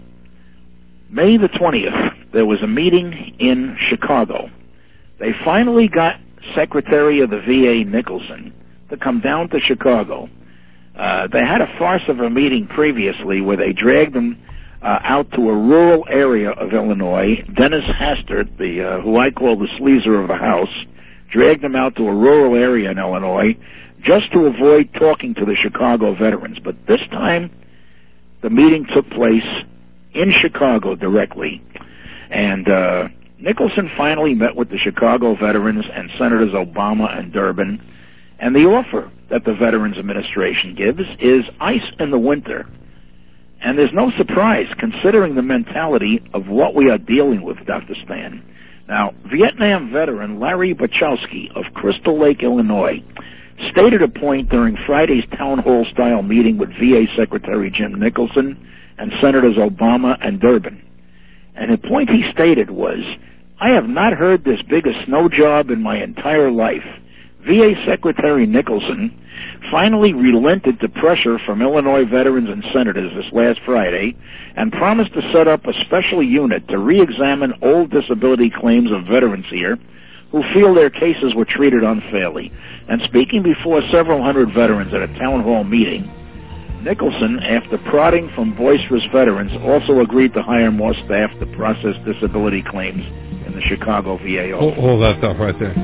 S6: May the 20th, there was a meeting in Chicago. They finally got Secretary of the VA Nicholson to come down to Chicago. They had a farce of a meeting previously where they dragged him out to a rural area of Illinois. Dennis Hastert, who I call the sleazer of the house, dragged him out to a rural area in Illinois just to avoid talking to the Chicago veterans. But this time, the meeting took place in Chicago directly. And Nicholson finally met with the Chicago veterans and Senators Obama and Durbin. And the offer that the Veterans Administration gives is ice in the winter. And there's no surprise, considering the mentality of what we are dealing with, Dr. Stan. Now, Vietnam veteran Larry Bachowski of Crystal Lake, Illinois, stated a point during Friday's town hall-style meeting with VA Secretary Jim Nicholson and Senators Obama and Durbin. And the point he stated was, "I have not heard this big a snow job in my entire life." VA Secretary Nicholson finally relented to pressure from Illinois veterans and senators this last Friday and promised to set up a special unit to re-examine old disability claims of veterans here who feel their cases were treated unfairly. And speaking before several hundred veterans at a town hall meeting, Nicholson, after prodding from boisterous veterans, also agreed to hire more staff to process disability claims in the Chicago VA office.
S1: Hold that thought right there.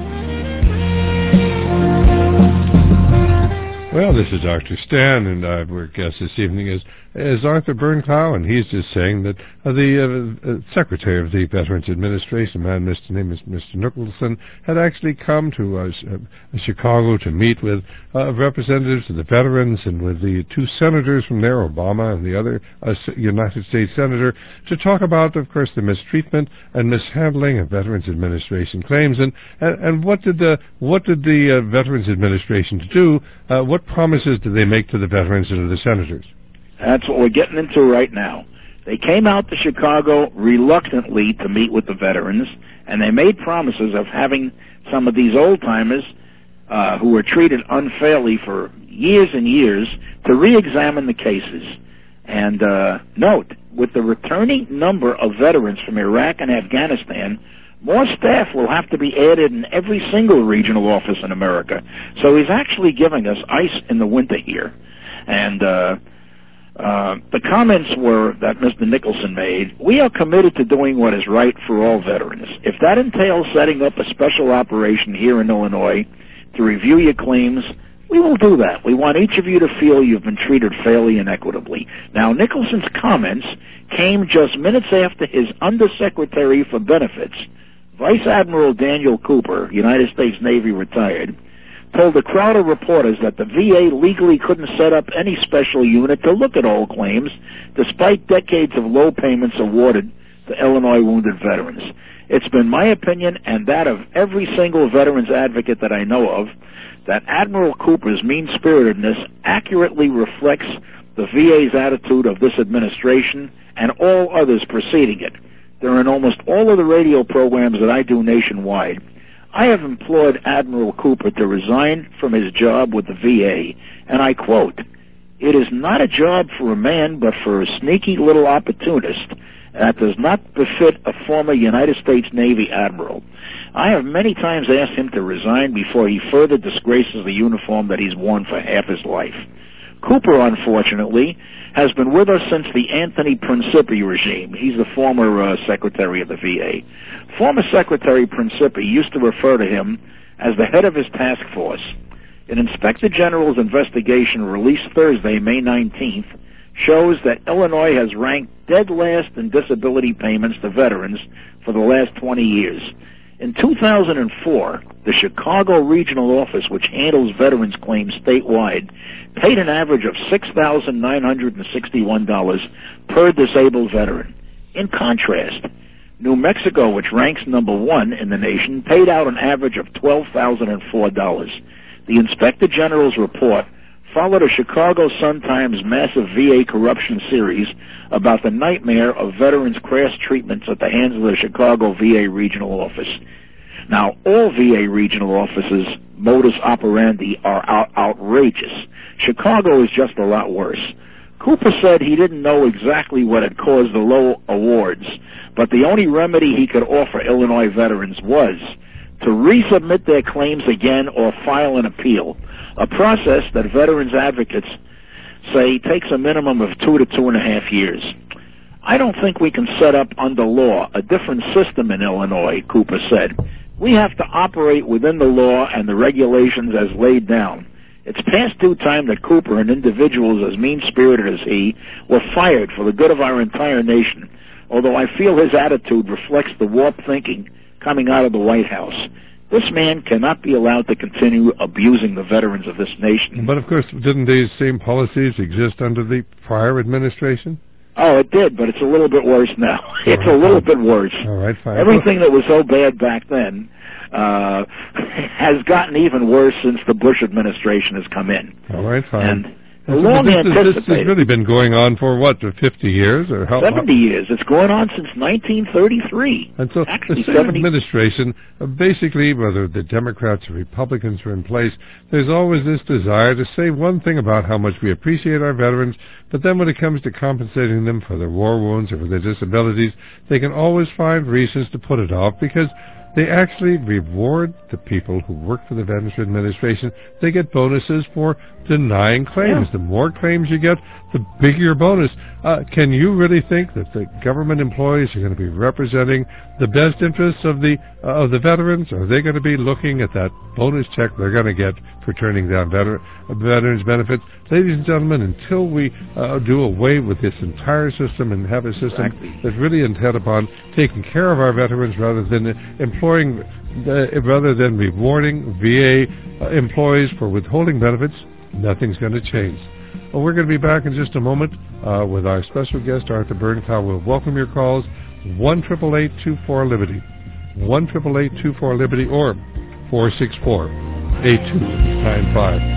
S1: Well, this is Dr. Stan, and our guest this evening is Arthur Bernklau, and he's just saying that the Secretary of the Veterans Administration, a man named Mr. Nicholson, had actually come to Chicago to meet with representatives of the veterans and with the two senators from there, Obama and the other United States senator, to talk about, of course, the mistreatment and mishandling of Veterans Administration claims. And what did the Veterans Administration do? What promises did they make to the veterans and to the senators?
S6: That's what we're getting into right now. They came out to Chicago reluctantly to meet with the veterans, and they made promises of having some of these old-timers who were treated unfairly for years and years to re-examine the cases. And note, with the returning number of veterans from Iraq and Afghanistan More staff will have to be added in every single regional office in America. So he's actually giving us ice in the winter here. And the comments were that Mr. Nicholson made, we are committed to doing what is right for all veterans. If that entails setting up a special operation here in Illinois to review your claims, we will do that. We want each of you to feel you've been treated fairly and equitably. Now, Nicholson's comments came just minutes after his Undersecretary for Benefits, Vice Admiral Daniel Cooper, United States Navy retired, told a crowd of reporters that the VA legally couldn't set up any special unit to look at all claims, despite decades of low payments awarded to Illinois wounded veterans. It's been my opinion, and that of every single veterans advocate that I know of, that Admiral Cooper's mean-spiritedness accurately reflects the VA's attitude of this administration and all others preceding it. They're in almost all of the radio programs that I do nationwide. I have implored Admiral Cooper to resign from his job with the VA, and I quote, "It is not a job for a man, but for a sneaky little opportunist that does not befit a former United States Navy admiral. I have many times asked him to resign before he further disgraces the uniform that he's worn for half his life." Cooper, unfortunately, has been with us since the Anthony Principi regime. He's the former secretary of the VA. Former Secretary Principi used to refer to him as the head of his task force. An Inspector General's investigation released Thursday, May 19th, shows that Illinois has ranked dead last in disability payments to veterans for the last 20 years. In 2004, the Chicago Regional Office, which handles veterans claims statewide, paid an average of $6,961 per disabled veteran. In contrast, New Mexico, which ranks number 1 in the nation, paid out an average of $12,004. The Inspector General's report followed a Chicago Sun-Times massive VA corruption series about the nightmare of veterans' crass treatments at the hands of the Chicago VA Regional Office. Now, all VA regional offices' modus operandi are outrageous. Chicago is just a lot worse. Cooper said he didn't know exactly what had caused the low awards, but the only remedy he could offer Illinois veterans was to resubmit their claims again or file an appeal, a process that veterans advocates say takes a minimum of 2 to 2.5 years. I don't think we can set up under law a different system in Illinois, Cooper said. We have to operate within the law and the regulations as laid down. It's past due time that Cooper and individuals as mean-spirited as he were fired for the good of our entire nation, although I feel his attitude reflects the warped thinking coming out of the White House. This man cannot be allowed to continue abusing the veterans of this nation.
S1: But, of course, didn't these same policies exist under the prior administration?
S6: Oh, it did, but it's a little bit worse now. It's a little bit worse.
S1: All right, fine.
S6: Everything that was so bad back then has gotten even worse since the Bush administration has come in.
S1: All right, fine.
S6: And long anticipated.
S1: This has really been going on for, 50 years? Or
S6: 70 years. It's going on since 1933.
S1: And so
S6: actually,
S1: the same administration, basically, whether the Democrats or Republicans are in place, there's always this desire to say one thing about how much we appreciate our veterans, but then when it comes to compensating them for their war wounds or for their disabilities, they can always find reasons to put it off because they actually reward the people who work for the Veterans Administration. They get bonuses for denying claims. The more claims you get, the bigger your bonus. Can you really think that the government employees are going to be representing the best interests of the veterans? Are they going to be looking at that bonus check they're going to get for turning down veterans benefits? Ladies and gentlemen, until we do away with this entire system and have a system that's really intent upon taking care of our veterans rather than rather than rewarding VA employees for withholding benefits, nothing's going to change. Well, we're going to be back in just a moment with our special guest, Arthur Bernkow. We'll welcome your calls, 1-888-24-LIBERTY, 1-888-24-LIBERTY, or 464-8295.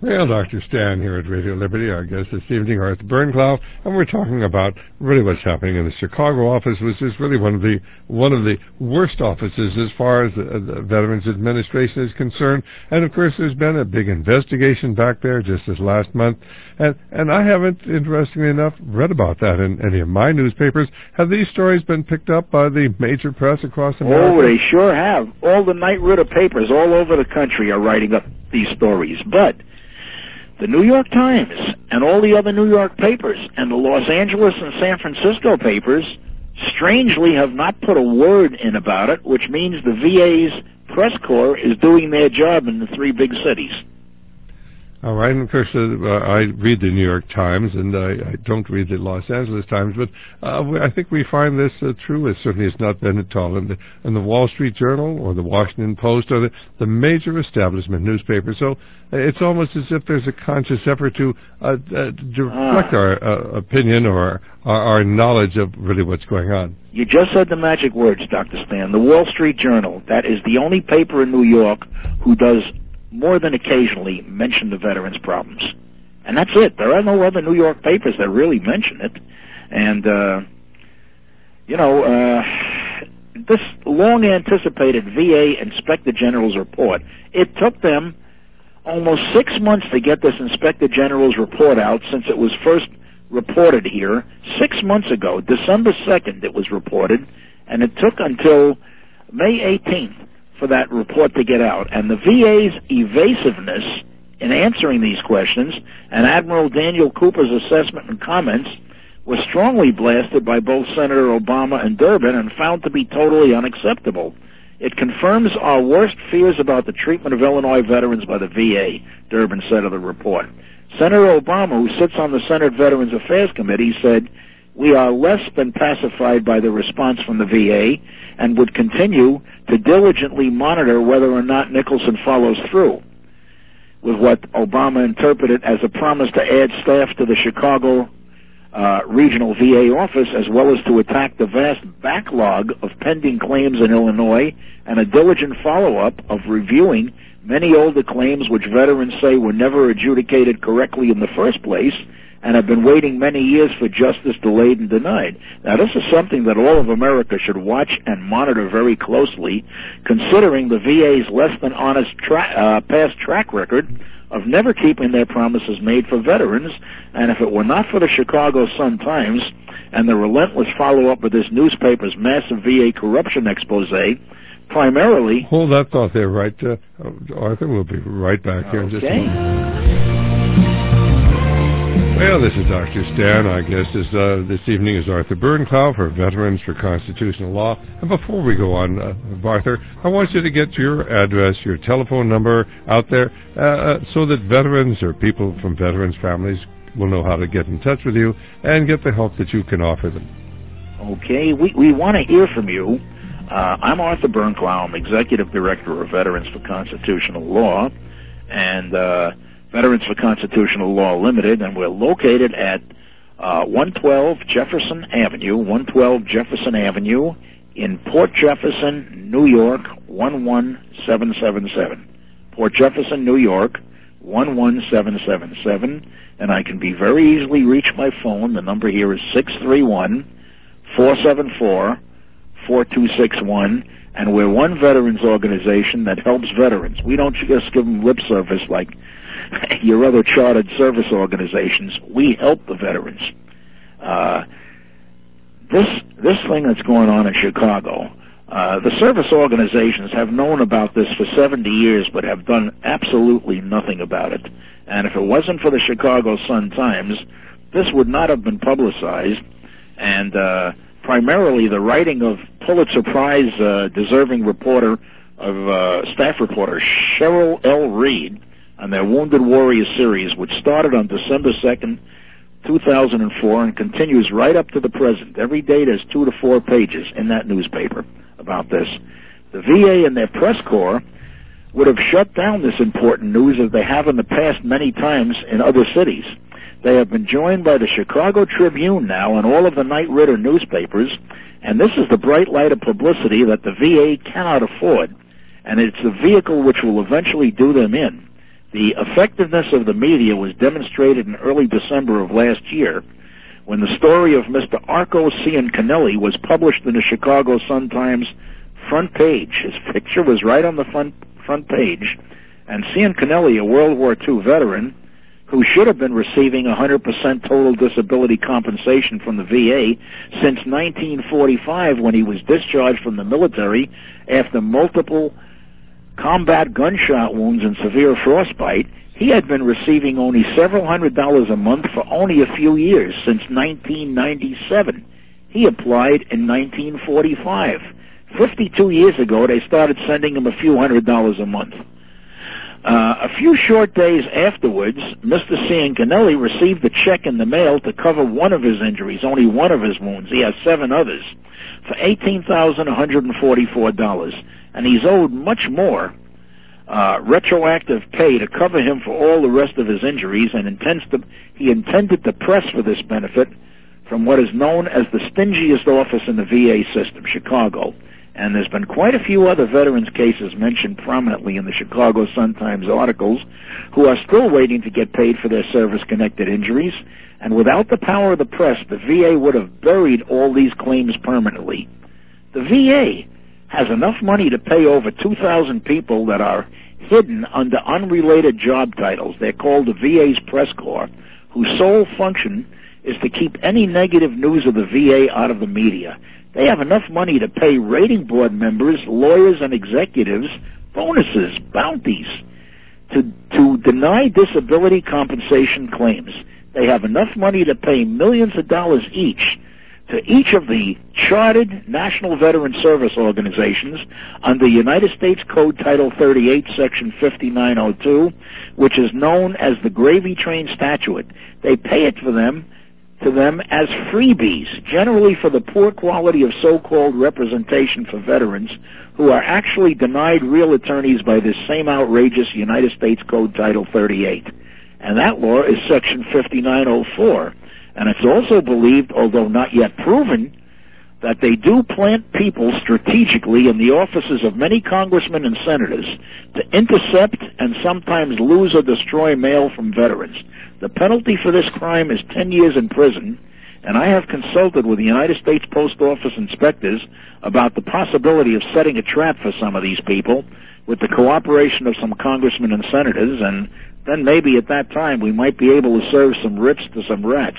S1: Well, Dr. Stan here at Radio Liberty, our guest this evening, Arthur Bernklau, and we're talking about really what's happening in the Chicago office, which is really one of the worst offices as far as the Veterans Administration is concerned. And of course, there's been a big investigation back there just this last month, and I haven't, interestingly enough, read about that in any of my newspapers. Have these stories been picked up by the major press across America?
S6: Oh, they sure have. All the Knight Ridder papers all over the country are writing up these stories, but the New York Times and all the other New York papers and the Los Angeles and San Francisco papers strangely have not put a word in about it, which means the VA's press corps is doing their job in the three big cities.
S1: All right, and of course, I read the New York Times, and I don't read the Los Angeles Times, but I think we find this true. It certainly has not been at all in the Wall Street Journal or the Washington Post or the major establishment newspapers. So it's almost as if there's a conscious effort to reflect our opinion or our knowledge of really what's going on.
S6: You just said the magic words, Dr. Stan. The Wall Street Journal, that is the only paper in New York who does more than occasionally mention the veterans' problems. And that's it. There are no other New York papers that really mention it. And, this long-anticipated VA Inspector General's report, it took them almost 6 months to get this Inspector General's report out since it was first reported here. 6 months ago, December 2nd, it was reported, and it took until May 18th for that report to get out. And the VA's evasiveness in answering these questions and Admiral Daniel Cooper's assessment and comments was strongly blasted by both Senator Obama and Durbin and found to be totally unacceptable. It confirms our worst fears about the treatment of Illinois veterans by the VA, Durbin said of the report. Senator Obama, who sits on the Senate Veterans Affairs Committee, said, "We are less than pacified by the response from the VA and would continue to diligently monitor whether or not Nicholson follows through with what Obama interpreted as a promise to add staff to the Chicago regional VA office, as well as to attack the vast backlog of pending claims in Illinois and a diligent follow-up of reviewing many older claims which veterans say were never adjudicated correctly in the first place and have been waiting many years for justice delayed and denied." Now, this is something that all of America should watch and monitor very closely, considering the VA's less than honest past track record of never keeping their promises made for veterans. And if it were not for the Chicago Sun-Times and the relentless follow-up with this newspaper's massive VA corruption expose, primarily...
S1: Hold that thought there, right, Arthur? We'll be right back here in just a moment. Well, this is Dr. Stan. Our guest this evening is Arthur Bernklau for Veterans for Constitutional Law. And before we go on, Arthur, I want you to get your address, your telephone number out there so that veterans or people from veterans' families will know how to get in touch with you and get the help that you can offer them.
S6: Okay, we want to hear from you. I'm Arthur Bernklau. I'm Executive Director of Veterans for Constitutional Law and Veterans for Constitutional Law Limited, and we're located at 112 Jefferson Avenue in Port Jefferson, New York, 11777. Port Jefferson, New York, 11777. And I can be very easily reached by phone. The number here is 631-474-4261. And we're one veterans organization that helps veterans. We don't just give them lip service like your other chartered service organizations. We help the veterans. This thing that's going on in Chicago, the service organizations have known about this for 70 years but have done absolutely nothing about it. And if it wasn't for the Chicago Sun-Times, this would not have been publicized. And primarily the writing of Pulitzer Prize deserving reporter staff reporter Cheryl L. Reed on their Wounded Warrior series, which started on December 2nd, 2004, and continues right up to the present. Every day there's 2 to 4 pages in that newspaper about this. The VA and their press corps would have shut down this important news as they have in the past many times in other cities. They have been joined by the Chicago Tribune now and all of the Knight Ridder newspapers, and this is the bright light of publicity that the VA cannot afford, and it's the vehicle which will eventually do them in. The effectiveness of the media was demonstrated in early December of last year when the story of Mr. Arco Ciancanelli was published in the Chicago Sun-Times front page. His picture was right on the front page, and Ciancanelli, a World War II veteran who should have been receiving 100% total disability compensation from the VA since 1945 when he was discharged from the military after multiple combat gunshot wounds and severe frostbite, he had been receiving only several $100s a month for only a few years, since 1997. He applied in 1945. 52 years ago, they started sending him a few $100s a month. A few short days afterwards, Mr. Ciancanelli received a check in the mail to cover one of his injuries, only one of his wounds. He has 7 others, for $18,144. And he's owed much more retroactive pay to cover him for all the rest of his injuries, and he intended to press for this benefit from what is known as the stingiest office in the VA system, Chicago. And there's been quite a few other veterans' cases mentioned prominently in the Chicago Sun-Times articles who are still waiting to get paid for their service-connected injuries. And without the power of the press, the VA would have buried all these claims permanently. The VA has enough money to pay over 2,000 people that are hidden under unrelated job titles. They're called the VA's press corps, whose sole function is to keep any negative news of the VA out of the media. They have enough money to pay rating board members, lawyers, and executives bonuses, bounties, to deny disability compensation claims. They have enough money to pay millions of dollars each to each of the chartered National Veteran Service Organizations under United States Code Title 38, Section 5902, which is known as the Gravy Train Statute. They pay it to them as freebies, generally for the poor quality of so-called representation for veterans who are actually denied real attorneys by this same outrageous United States Code Title 38. And that law is Section 5904. And it's also believed, although not yet proven, that they do plant people strategically in the offices of many congressmen and senators to intercept and sometimes lose or destroy mail from veterans. The penalty for this crime is 10 years in prison, and I have consulted with the United States Post Office inspectors about the possibility of setting a trap for some of these people with the cooperation of some congressmen and senators, and then maybe at that time we might be able to serve some writs to some rats.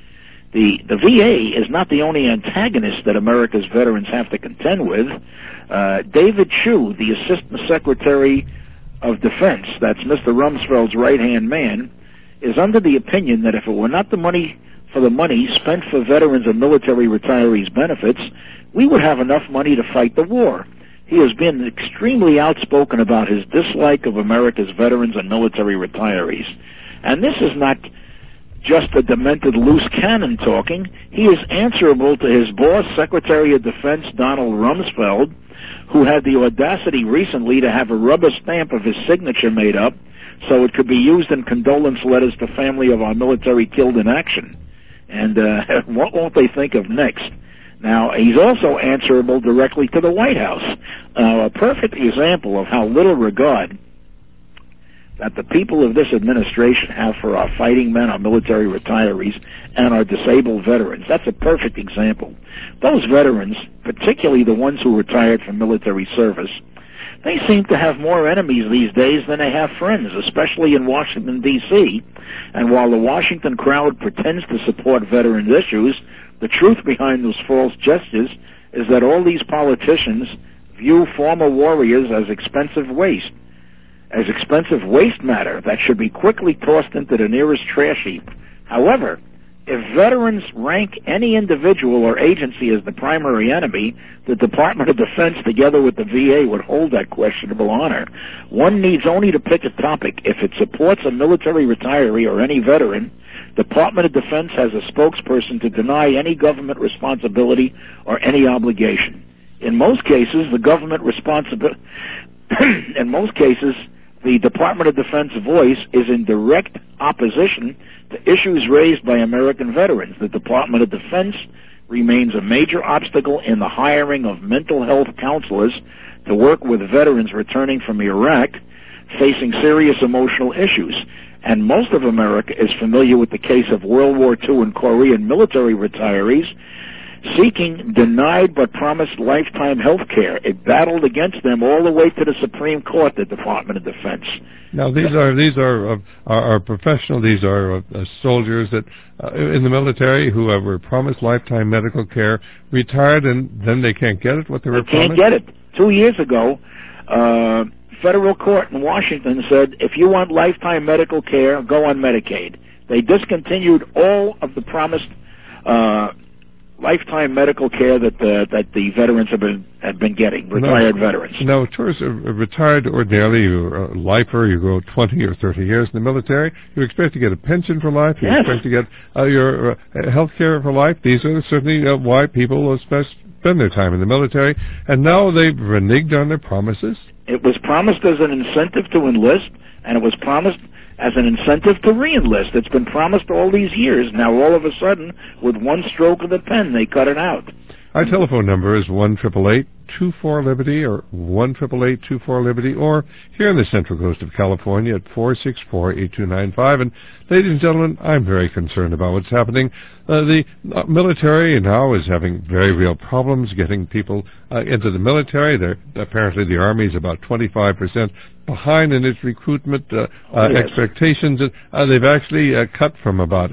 S6: The VA is not the only antagonist that America's veterans have to contend with. David Chu, the Assistant Secretary of Defense, that's Mr. Rumsfeld's right-hand man, is under the opinion that if it were not the money spent for veterans and military retirees' benefits, we would have enough money to fight the war. He has been extremely outspoken about his dislike of America's veterans and military retirees. And this is not just a demented loose cannon talking. He is answerable to his boss, Secretary of Defense Donald Rumsfeld, who had the audacity recently to have a rubber stamp of his signature made up so it could be used in condolence letters to family of our military killed in action. And what won't they think of next? Now, he's also answerable directly to the White House. A perfect example of how little regard that the people of this administration have for our fighting men, our military retirees, and our disabled veterans. That's a perfect example. Those veterans, particularly the ones who retired from military service, they seem to have more enemies these days than they have friends, especially in Washington, D.C. And while the Washington crowd pretends to support veterans' issues, the truth behind those false gestures is that all these politicians view former warriors as expensive waste matter that should be quickly tossed into the nearest trash heap. However, if veterans rank any individual or agency as the primary enemy, the Department of Defense, together with the VA, would hold that questionable honor. One needs only to pick a topic. If it supports a military retiree or any veteran, Department of Defense has a spokesperson to deny any government responsibility or any obligation. In most cases, the Department of Defense voice is in direct opposition to issues raised by American veterans. The Department of Defense remains a major obstacle in the hiring of mental health counselors to work with veterans returning from Iraq, facing serious emotional issues. And most of America is familiar with the case of World War II and Korean military retirees seeking denied but promised lifetime health care. It battled against them all the way to the Supreme Court, the Department of Defense.
S1: Now, these are professional. These are soldiers that in the military who were promised lifetime medical care, retired, and then they can't get it. What they were promised?
S6: Can't get it. 2 years ago, federal court in Washington said, if you want lifetime medical care, go on Medicaid. They discontinued all of the promised lifetime medical care that the veterans have been getting, retired veterans.
S1: Now, towards retired, ordinarily you're a lifer. You go 20 or 30 years in the military. You expect to get a pension for life. You expect to get your health care for life. These are certainly why people spend their time in the military. And now they've reneged on their promises.
S6: It was promised as an incentive to enlist, and it was promised as an incentive to re-enlist. It's been promised all these years. Now, all of a sudden, with one stroke of the pen, they cut it out.
S1: Our telephone number is 1-888-24-LIBERTY or 1-888-24-LIBERTY, or here in the Central Coast of California at 464-8295. And ladies and gentlemen, I'm very concerned about what's happening. The military now is having very real problems getting people into the military. Apparently the Army is about 25% behind in its recruitment expectations. They've actually cut from about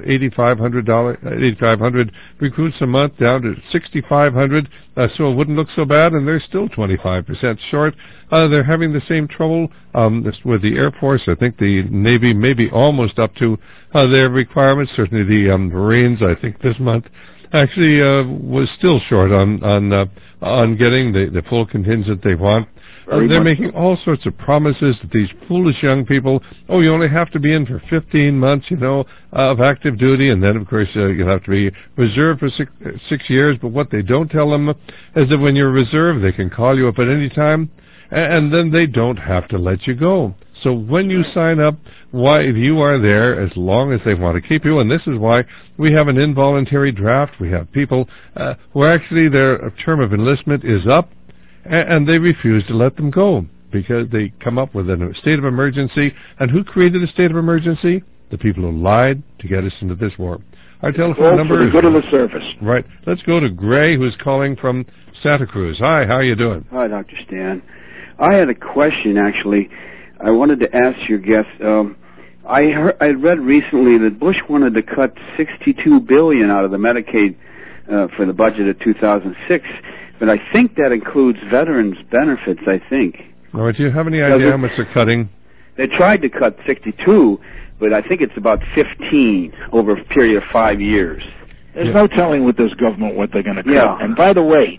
S1: $8,500 recruits a month down to 6,500, so it wouldn't look so bad, and they're still 25% short. They're having the same trouble with the Air Force. I think the Navy may be almost up to their requirements. Certainly the Marines, I think this month, actually was still short on getting the full contingent they want. They're making all sorts of promises to these foolish young people. Oh, you only have to be in for 15 months, of active duty, and then, of course, you'll have to be reserved for six years. But what they don't tell them is that when you're reserved, they can call you up at any time, and then they don't have to let you go. So when you sign up, you are there as long as they want to keep you, and this is why we have an involuntary draft. We have people who actually their term of enlistment is up, and they refuse to let them go because they come up with a state of emergency. And who created a state of emergency? The people who lied to get us into this war. Our telephone number is...
S6: for the good of the service.
S1: Right. Let's go to Gray, who's calling from Santa Cruz. Hi, how are you doing?
S7: Hi, Dr. Stan. I had a question, actually. I wanted to ask your guest. I read recently that Bush wanted to cut $62 billion out of the Medicaid for the budget of 2006. But I think that includes veterans' benefits, I think.
S1: All right, do you have any idea how much they're cutting?
S7: They tried to cut 62, but I think it's about 15 over a period of 5 years.
S6: There's no telling with this government what they're going to cut.
S7: Yeah.
S6: And by the way,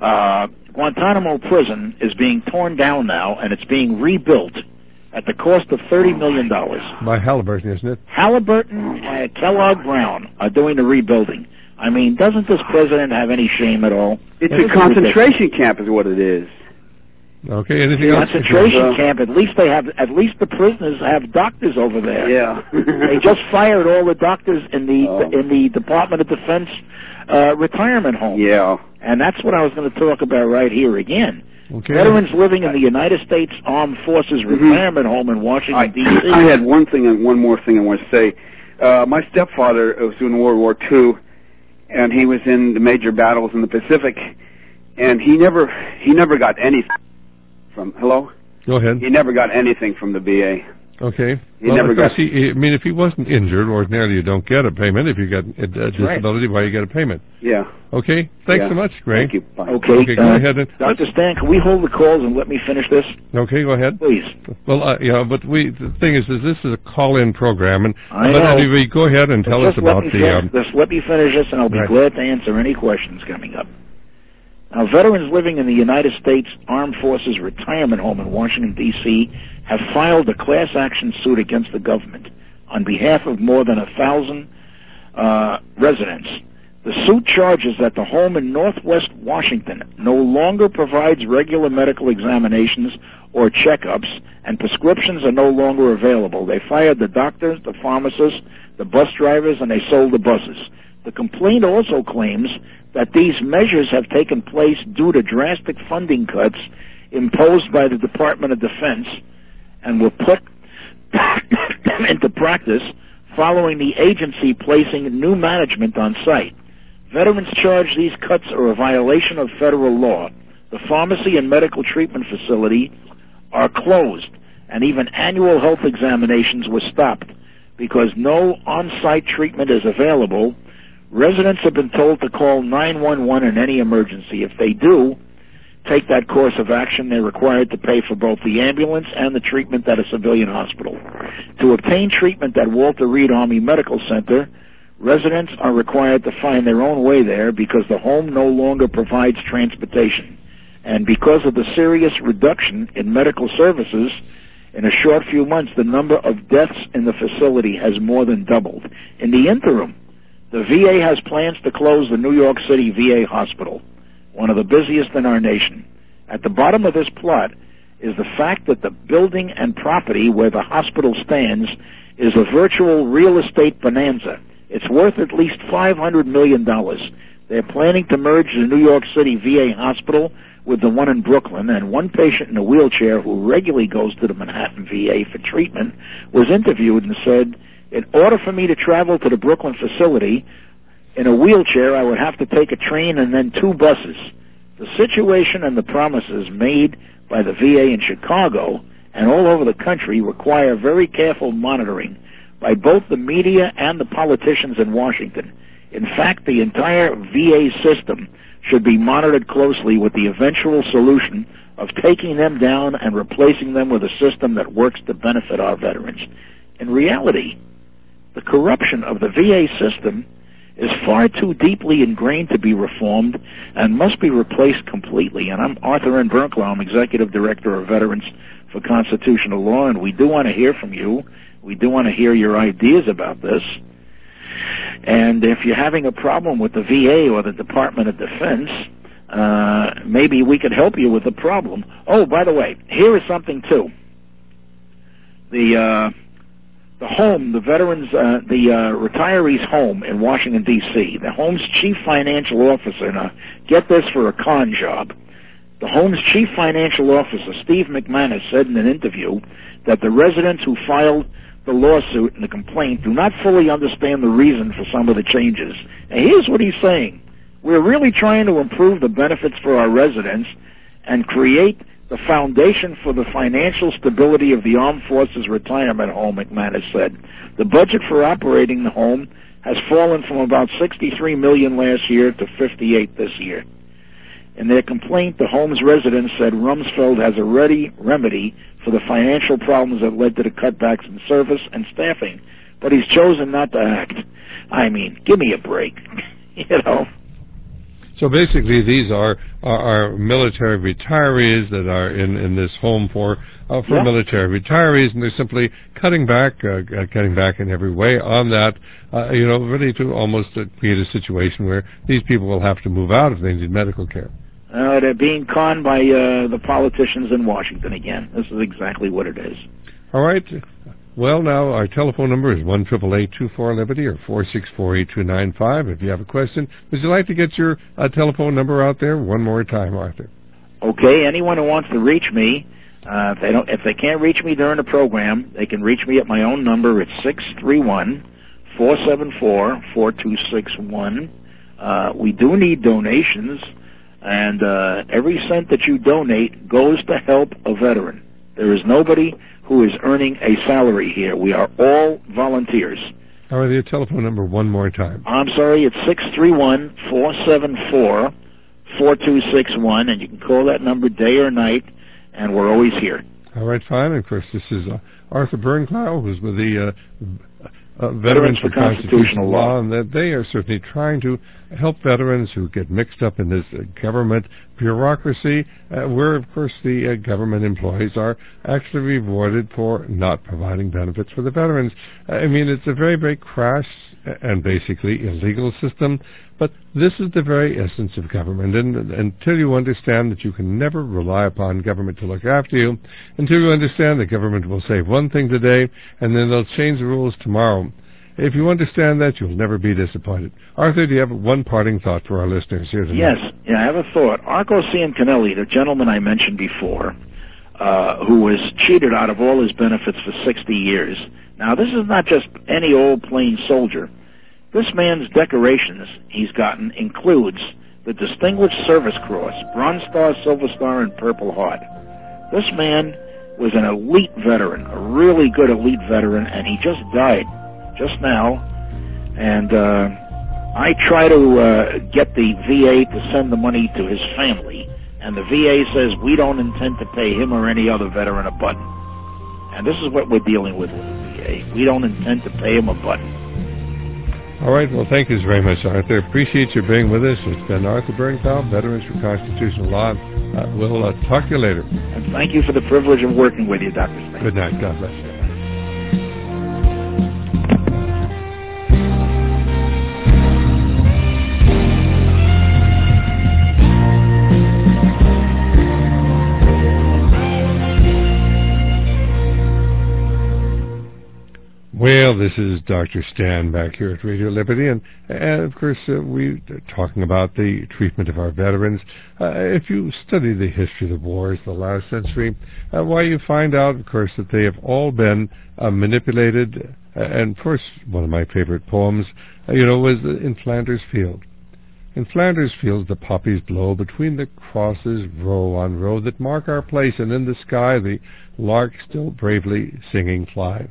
S6: Guantanamo Prison is being torn down now, and it's being rebuilt at the cost of $30 million.
S1: By Halliburton, isn't it?
S6: Halliburton and Kellogg Brown are doing the rebuilding. I mean, doesn't this president have any shame at all?
S7: It's a concentration camp is what it is.
S1: Okay, anything else?
S6: Concentration camp. At least the prisoners have doctors over there.
S7: Yeah.
S6: They just fired all the doctors in the Department of Defense retirement home.
S7: Yeah. And
S6: that's what I was going to talk about right here again.
S1: Okay.
S6: Veterans living in the United States Armed Forces retirement home in Washington, D.C.
S7: I had one more thing I want to say. My stepfather was in World War II, and he was in the major battles in the Pacific, and he never got anything from... Hello?
S1: Go ahead.
S7: He never got anything from the VA.
S1: Okay.
S7: He never got...
S1: if he wasn't injured, ordinarily you don't get a payment. If you got a disability, why you get a payment?
S7: Yeah.
S1: Okay. Thanks so much, Greg.
S7: Thank you. Bye.
S6: Okay,
S1: go ahead.
S6: Dr. Stan, can we hold the calls and let me finish this?
S1: Okay, go ahead.
S6: Please.
S1: Well, but the thing is this is a call-in program, and
S6: I know.
S1: Anyway, go ahead and tell us about
S6: Just let me finish this, and I'll be glad to answer any questions coming up. Now, veterans living in the United States Armed Forces retirement home in Washington, D.C. have filed a class action suit against the government on behalf of more than 1,000 residents. The suit charges that the home in Northwest Washington no longer provides regular medical examinations or checkups, and prescriptions are no longer available. They fired the doctors, the pharmacists, the bus drivers, and they sold the buses. The complaint also claims that these measures have taken place due to drastic funding cuts imposed by the Department of Defense and were put into practice following the agency placing new management on site. Veterans charge these cuts are a violation of federal law. The pharmacy and medical treatment facility are closed, and even annual health examinations were stopped because no on-site treatment is available. Residents have been told to call 911 in any emergency. If they do take that course of action, they're required to pay for both the ambulance and the treatment at a civilian hospital. To obtain treatment at Walter Reed Army Medical Center, residents are required to find their own way there because the home no longer provides transportation. And because of the serious reduction in medical services, in a short few months, the number of deaths in the facility has more than doubled. In the interim, the VA has plans to close the New York City VA hospital, one of the busiest in our nation. At the bottom of this plot is the fact that the building and property where the hospital stands is a virtual real estate bonanza. It's worth at least $500 million. They're planning to merge the New York City VA hospital with the one in Brooklyn, and one patient in a wheelchair who regularly goes to the Manhattan VA for treatment was interviewed and said, in order for me to travel to the Brooklyn facility in a wheelchair, I would have to take a train and then 2 buses. The situation and the promises made by the VA in Chicago and all over the country require very careful monitoring by both the media and the politicians in Washington. In fact, the entire VA system should be monitored closely with the eventual solution of taking them down and replacing them with a system that works to benefit our veterans. In reality, the corruption of the VA system is far too deeply ingrained to be reformed and must be replaced completely. And I'm Arthur N. Bernklau. I'm Executive Director of Veterans for Constitutional Law, and we do want to hear from you. We do want to hear your ideas about this. And if you're having a problem with the VA or the Department of Defense, maybe we could help you with the problem. Oh, by the way, here is something too. The home, the veterans, the retirees' home in Washington, D.C., the home's chief financial officer, now get this for a con job, the home's chief financial officer, Steve McManus, said in an interview that the residents who filed the lawsuit and the complaint do not fully understand the reason for some of the changes. And here's what he's saying. We're really trying to improve the benefits for our residents and create the foundation for the financial stability of the Armed Forces Retirement Home, McManus said. The budget for operating the home has fallen from about $63 million last year to $58 this year. In their complaint, the home's residents said Rumsfeld has a ready remedy for the financial problems that led to the cutbacks in service and staffing, but he's chosen not to act. I mean, give me a break, you know.
S1: So basically, these are military retirees that are in this home for military retirees, and they're simply cutting back in every way on that, ready to almost create a situation where these people will have to move out if they need medical care.
S6: They're being conned by the politicians in Washington again. This is exactly what it is.
S1: All right. Well, now, our telephone number is 1-888-24-LIBERTY or 464-8295. If you have a question, would you like to get your telephone number out there one more time, Arthur?
S6: Okay. Anyone who wants to reach me, if they can't reach me during the program, they can reach me at my own number. It's 631-474-4261. We do need donations, and every cent that you donate goes to help a veteran. There is nobody who is earning a salary here. We are all volunteers.
S1: All right, your telephone number one more time.
S6: I'm sorry, it's 631-474-4261, and you can call that number day or night, and we're always here.
S1: All right, fine. And of course, this is Arthur Bernklau, who's with the Veterans for Constitutional Law, and that they are certainly trying to help veterans who get mixed up in this government bureaucracy, where, of course, the government employees are actually rewarded for not providing benefits for the veterans. I mean, it's a very, very crass and basically illegal system, but this is the very essence of government. And until you understand that you can never rely upon government to look after you, until you understand that government will say one thing today and then they'll change the rules tomorrow, if you understand that, you'll never be disappointed. Arthur, do you have one parting thought for our listeners here tonight?
S6: Yes, I have a thought. Arco Ciancanelli, the gentleman I mentioned before, who was cheated out of all his benefits for 60 years. Now, this is not just any old plain soldier. This man's decorations he's gotten includes the Distinguished Service Cross, Bronze Star, Silver Star, and Purple Heart. This man was an elite veteran, a really good elite veteran, and he just died just now. And I try to get the VA to send the money to his family, and the VA says we don't intend to pay him or any other veteran a button. And this is what we're dealing with the VA. We don't intend to pay him a button.
S1: All right. Well, thank you very much, Arthur. Appreciate you being with us. It's been Arthur Bernthal, Veterans for Constitutional Law. We'll talk to you later.
S6: And thank you for the privilege of working with you, Dr. Smith.
S1: Good night. God bless you. Well, this is Dr. Stan back here at Radio Liberty, and of course we're talking about the treatment of our veterans. If you study the history of the wars of the last century, why you find out, of course, that they have all been manipulated. And first, one of my favorite poems, was In Flanders Field. In Flanders Field, the poppies blow between the crosses, row on row, that mark our place, and in the sky the lark still bravely singing fly,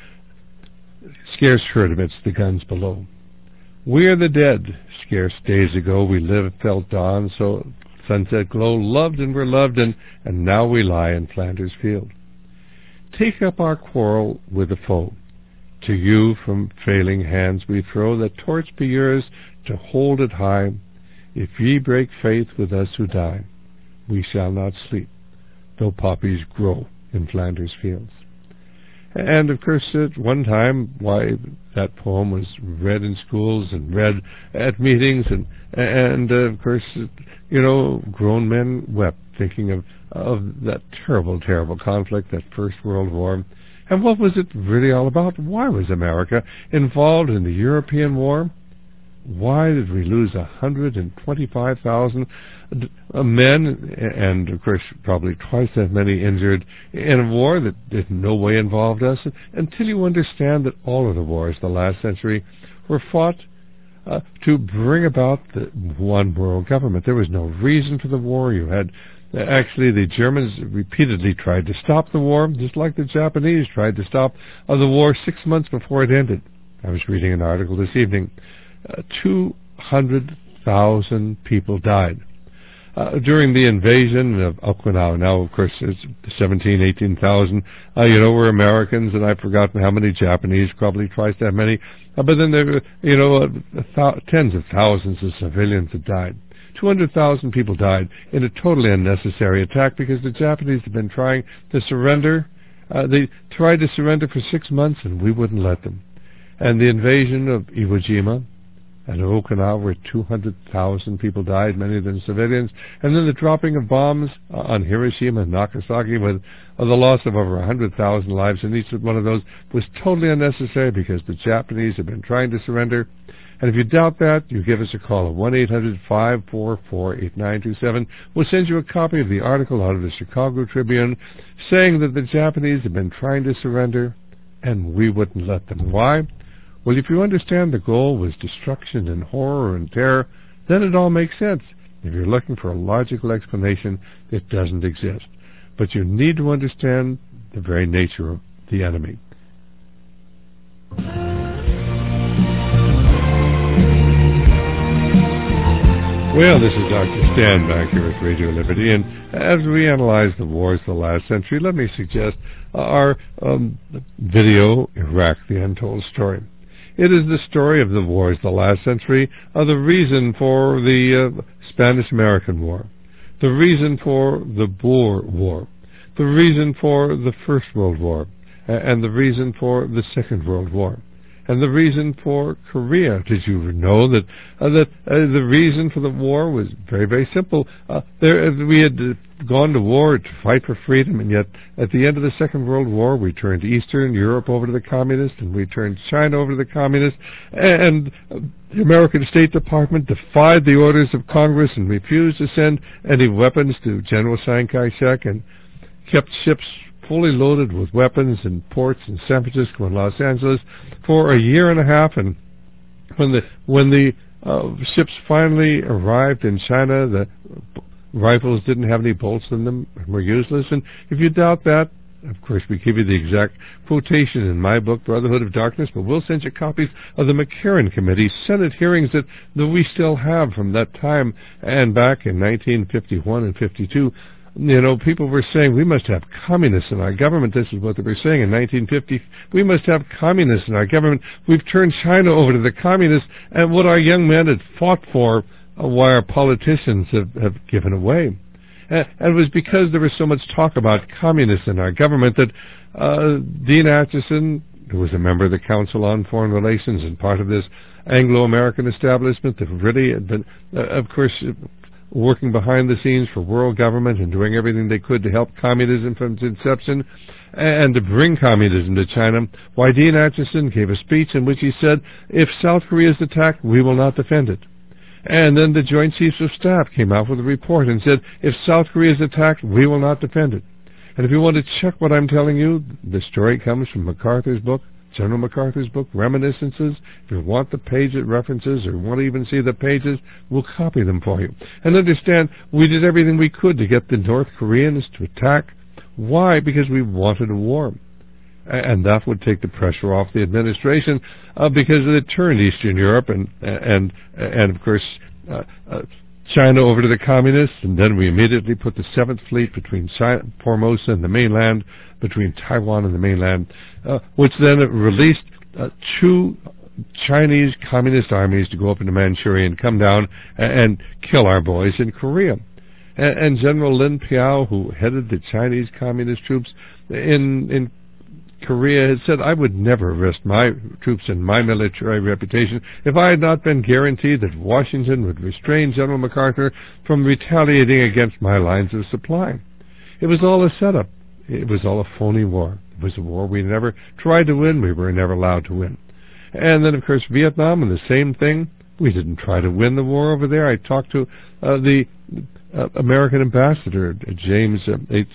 S1: scarce heard amidst the guns below. We are the dead. Scarce days ago we lived, felt dawn, so sunset glow, loved and were loved, and now we lie in Flanders Field. Take up our quarrel with the foe. To you from failing hands we throw, that torch be yours to hold it high. If ye break faith with us who die, we shall not sleep, though poppies grow in Flanders Fields. And, of course, at one time, why that poem was read in schools and read at meetings, and of course, grown men wept thinking of that terrible, terrible conflict, that First World War. And what was it really all about? Why was America involved in the European War? Why did we lose 125,000 men, and of course probably twice that many injured, in a war that in no way involved us? Until you understand that all of the wars of the last century were fought to bring about the one world government. There was no reason for the war. You had actually, the Germans repeatedly tried to stop the war, just like the Japanese tried to stop the war 6 months before it ended. I was reading an article this evening. 200,000 people died during the invasion of Okinawa. Now, of course, it's 17,000, 18,000. Were Americans, and I've forgotten how many Japanese, probably twice that many. But then there were, tens of thousands of civilians that died. 200,000 people died in a totally unnecessary attack because the Japanese had been trying to surrender. They tried to surrender for 6 months, and we wouldn't let them. And the invasion of Iwo Jima and Okinawa, where 200,000 people died, many of them civilians, and then the dropping of bombs on Hiroshima and Nagasaki with the loss of over 100,000 lives in each one of those was totally unnecessary because the Japanese had been trying to surrender. And if you doubt that, you give us a call at 1-800-544-8927. We'll send you a copy of the article out of the Chicago Tribune saying that the Japanese had been trying to surrender and we wouldn't let them. Why? Well, if you understand the goal was destruction and horror and terror, then it all makes sense. If you're looking for a logical explanation, it doesn't exist. But you need to understand the very nature of the enemy. Well, this is Dr. Stan back here at Radio Liberty, and as we analyze the wars of the last century, let me suggest our video, Iraq, the Untold Story. It is the story of the wars of the last century, the reason for the Spanish-American War, the reason for the Boer War, the reason for the First World War, and the reason for the Second World War, and the reason for Korea. Did you know that the reason for the war was very, very simple? We had gone to war to fight for freedom, and yet at the end of the Second World War, we turned Eastern Europe over to the communists, and we turned China over to the communists, and the American State Department defied the orders of Congress and refused to send any weapons to General Chiang Kai-shek, and kept ships fully loaded with weapons in ports in San Francisco and Los Angeles for a year and a half. And when the ships finally arrived in China, the rifles didn't have any bolts in them and were useless. And if you doubt that, of course, we give you the exact quotation in my book, Brotherhood of Darkness, but we'll send you copies of the McCarran Committee Senate hearings that we still have from that time and back in 1951 and 52. You know, people were saying, we must have communists in our government. This is what they were saying in 1950. We must have communists in our government. We've turned China over to the communists, and what our young men had fought for, why our politicians have given away. And it was because there was so much talk about communists in our government that Dean Acheson, who was a member of the Council on Foreign Relations and part of this Anglo-American establishment that really had been, of course, working behind the scenes for world government and doing everything they could to help communism from its inception and to bring communism to China, why Dean Acheson gave a speech in which he said, if South Korea is attacked, we will not defend it. And then the Joint Chiefs of Staff came out with a report and said, if South Korea is attacked, we will not defend it. And if you want to check what I'm telling you, the story comes from MacArthur's book, General MacArthur's book, Reminiscences. If you want the page it references or want to even see the pages, we'll copy them for you. And understand, we did everything we could to get the North Koreans to attack. Why? Because we wanted a war. And that would take the pressure off the administration because it turned Eastern Europe and of course, China over to the communists, and then we immediately put the 7th Fleet between Formosa and the mainland, between Taiwan and the mainland, which then released 2 Chinese communist armies to go up into Manchuria and come down and kill our boys in Korea. And General Lin Piao, who headed the Chinese communist troops in Korea, had said, I would never risk my troops and my military reputation if I had not been guaranteed that Washington would restrain General MacArthur from retaliating against my lines of supply. It was all a setup. It was all a phony war. It was a war we never tried to win. We were never allowed to win. And then, of course, Vietnam, and the same thing. We didn't try to win the war over there. I talked to the American ambassador, James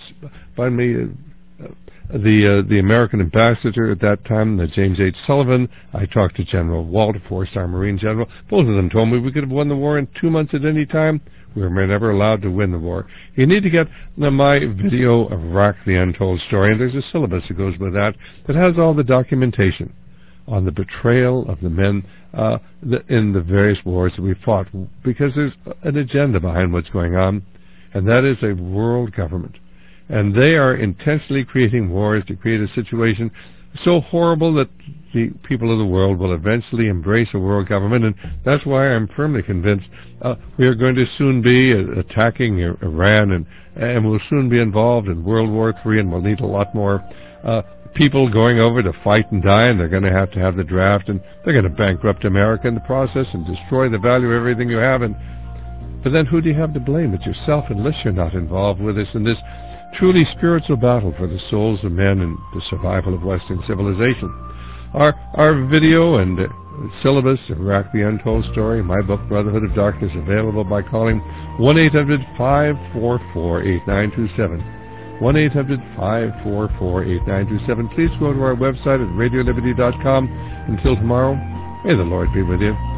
S1: the American ambassador at that time, James H. Sullivan. I talked to General Walter, 4-star Marine General. Both of them told me we could have won the war in 2 months at any time. We were never allowed to win the war. You need to get my video, Iraq, the Untold Story, and there's a syllabus that goes with that has all the documentation on the betrayal of the men in the various wars that we fought, because there's an agenda behind what's going on, and that is a world government. And they are intentionally creating wars to create a situation so horrible that the people of the world will eventually embrace a world government. And that's why I'm firmly convinced we are going to soon be attacking Iran, and we'll soon be involved in World War III, and we'll need a lot more people going over to fight and die, and they're going to have the draft, and they're going to bankrupt America in the process and destroy the value of everything you have. But then who do you have to blame? It's yourself, unless you're not involved with us in this truly spiritual battle for the souls of men and the survival of Western civilization. Our video and syllabus, Iraq, the Untold Story, my book, Brotherhood of Darkness, available by calling 1-800-544-8927. 1-800-544-8927. Please go to our website at radioliberty.com. Until tomorrow, may the Lord be with you.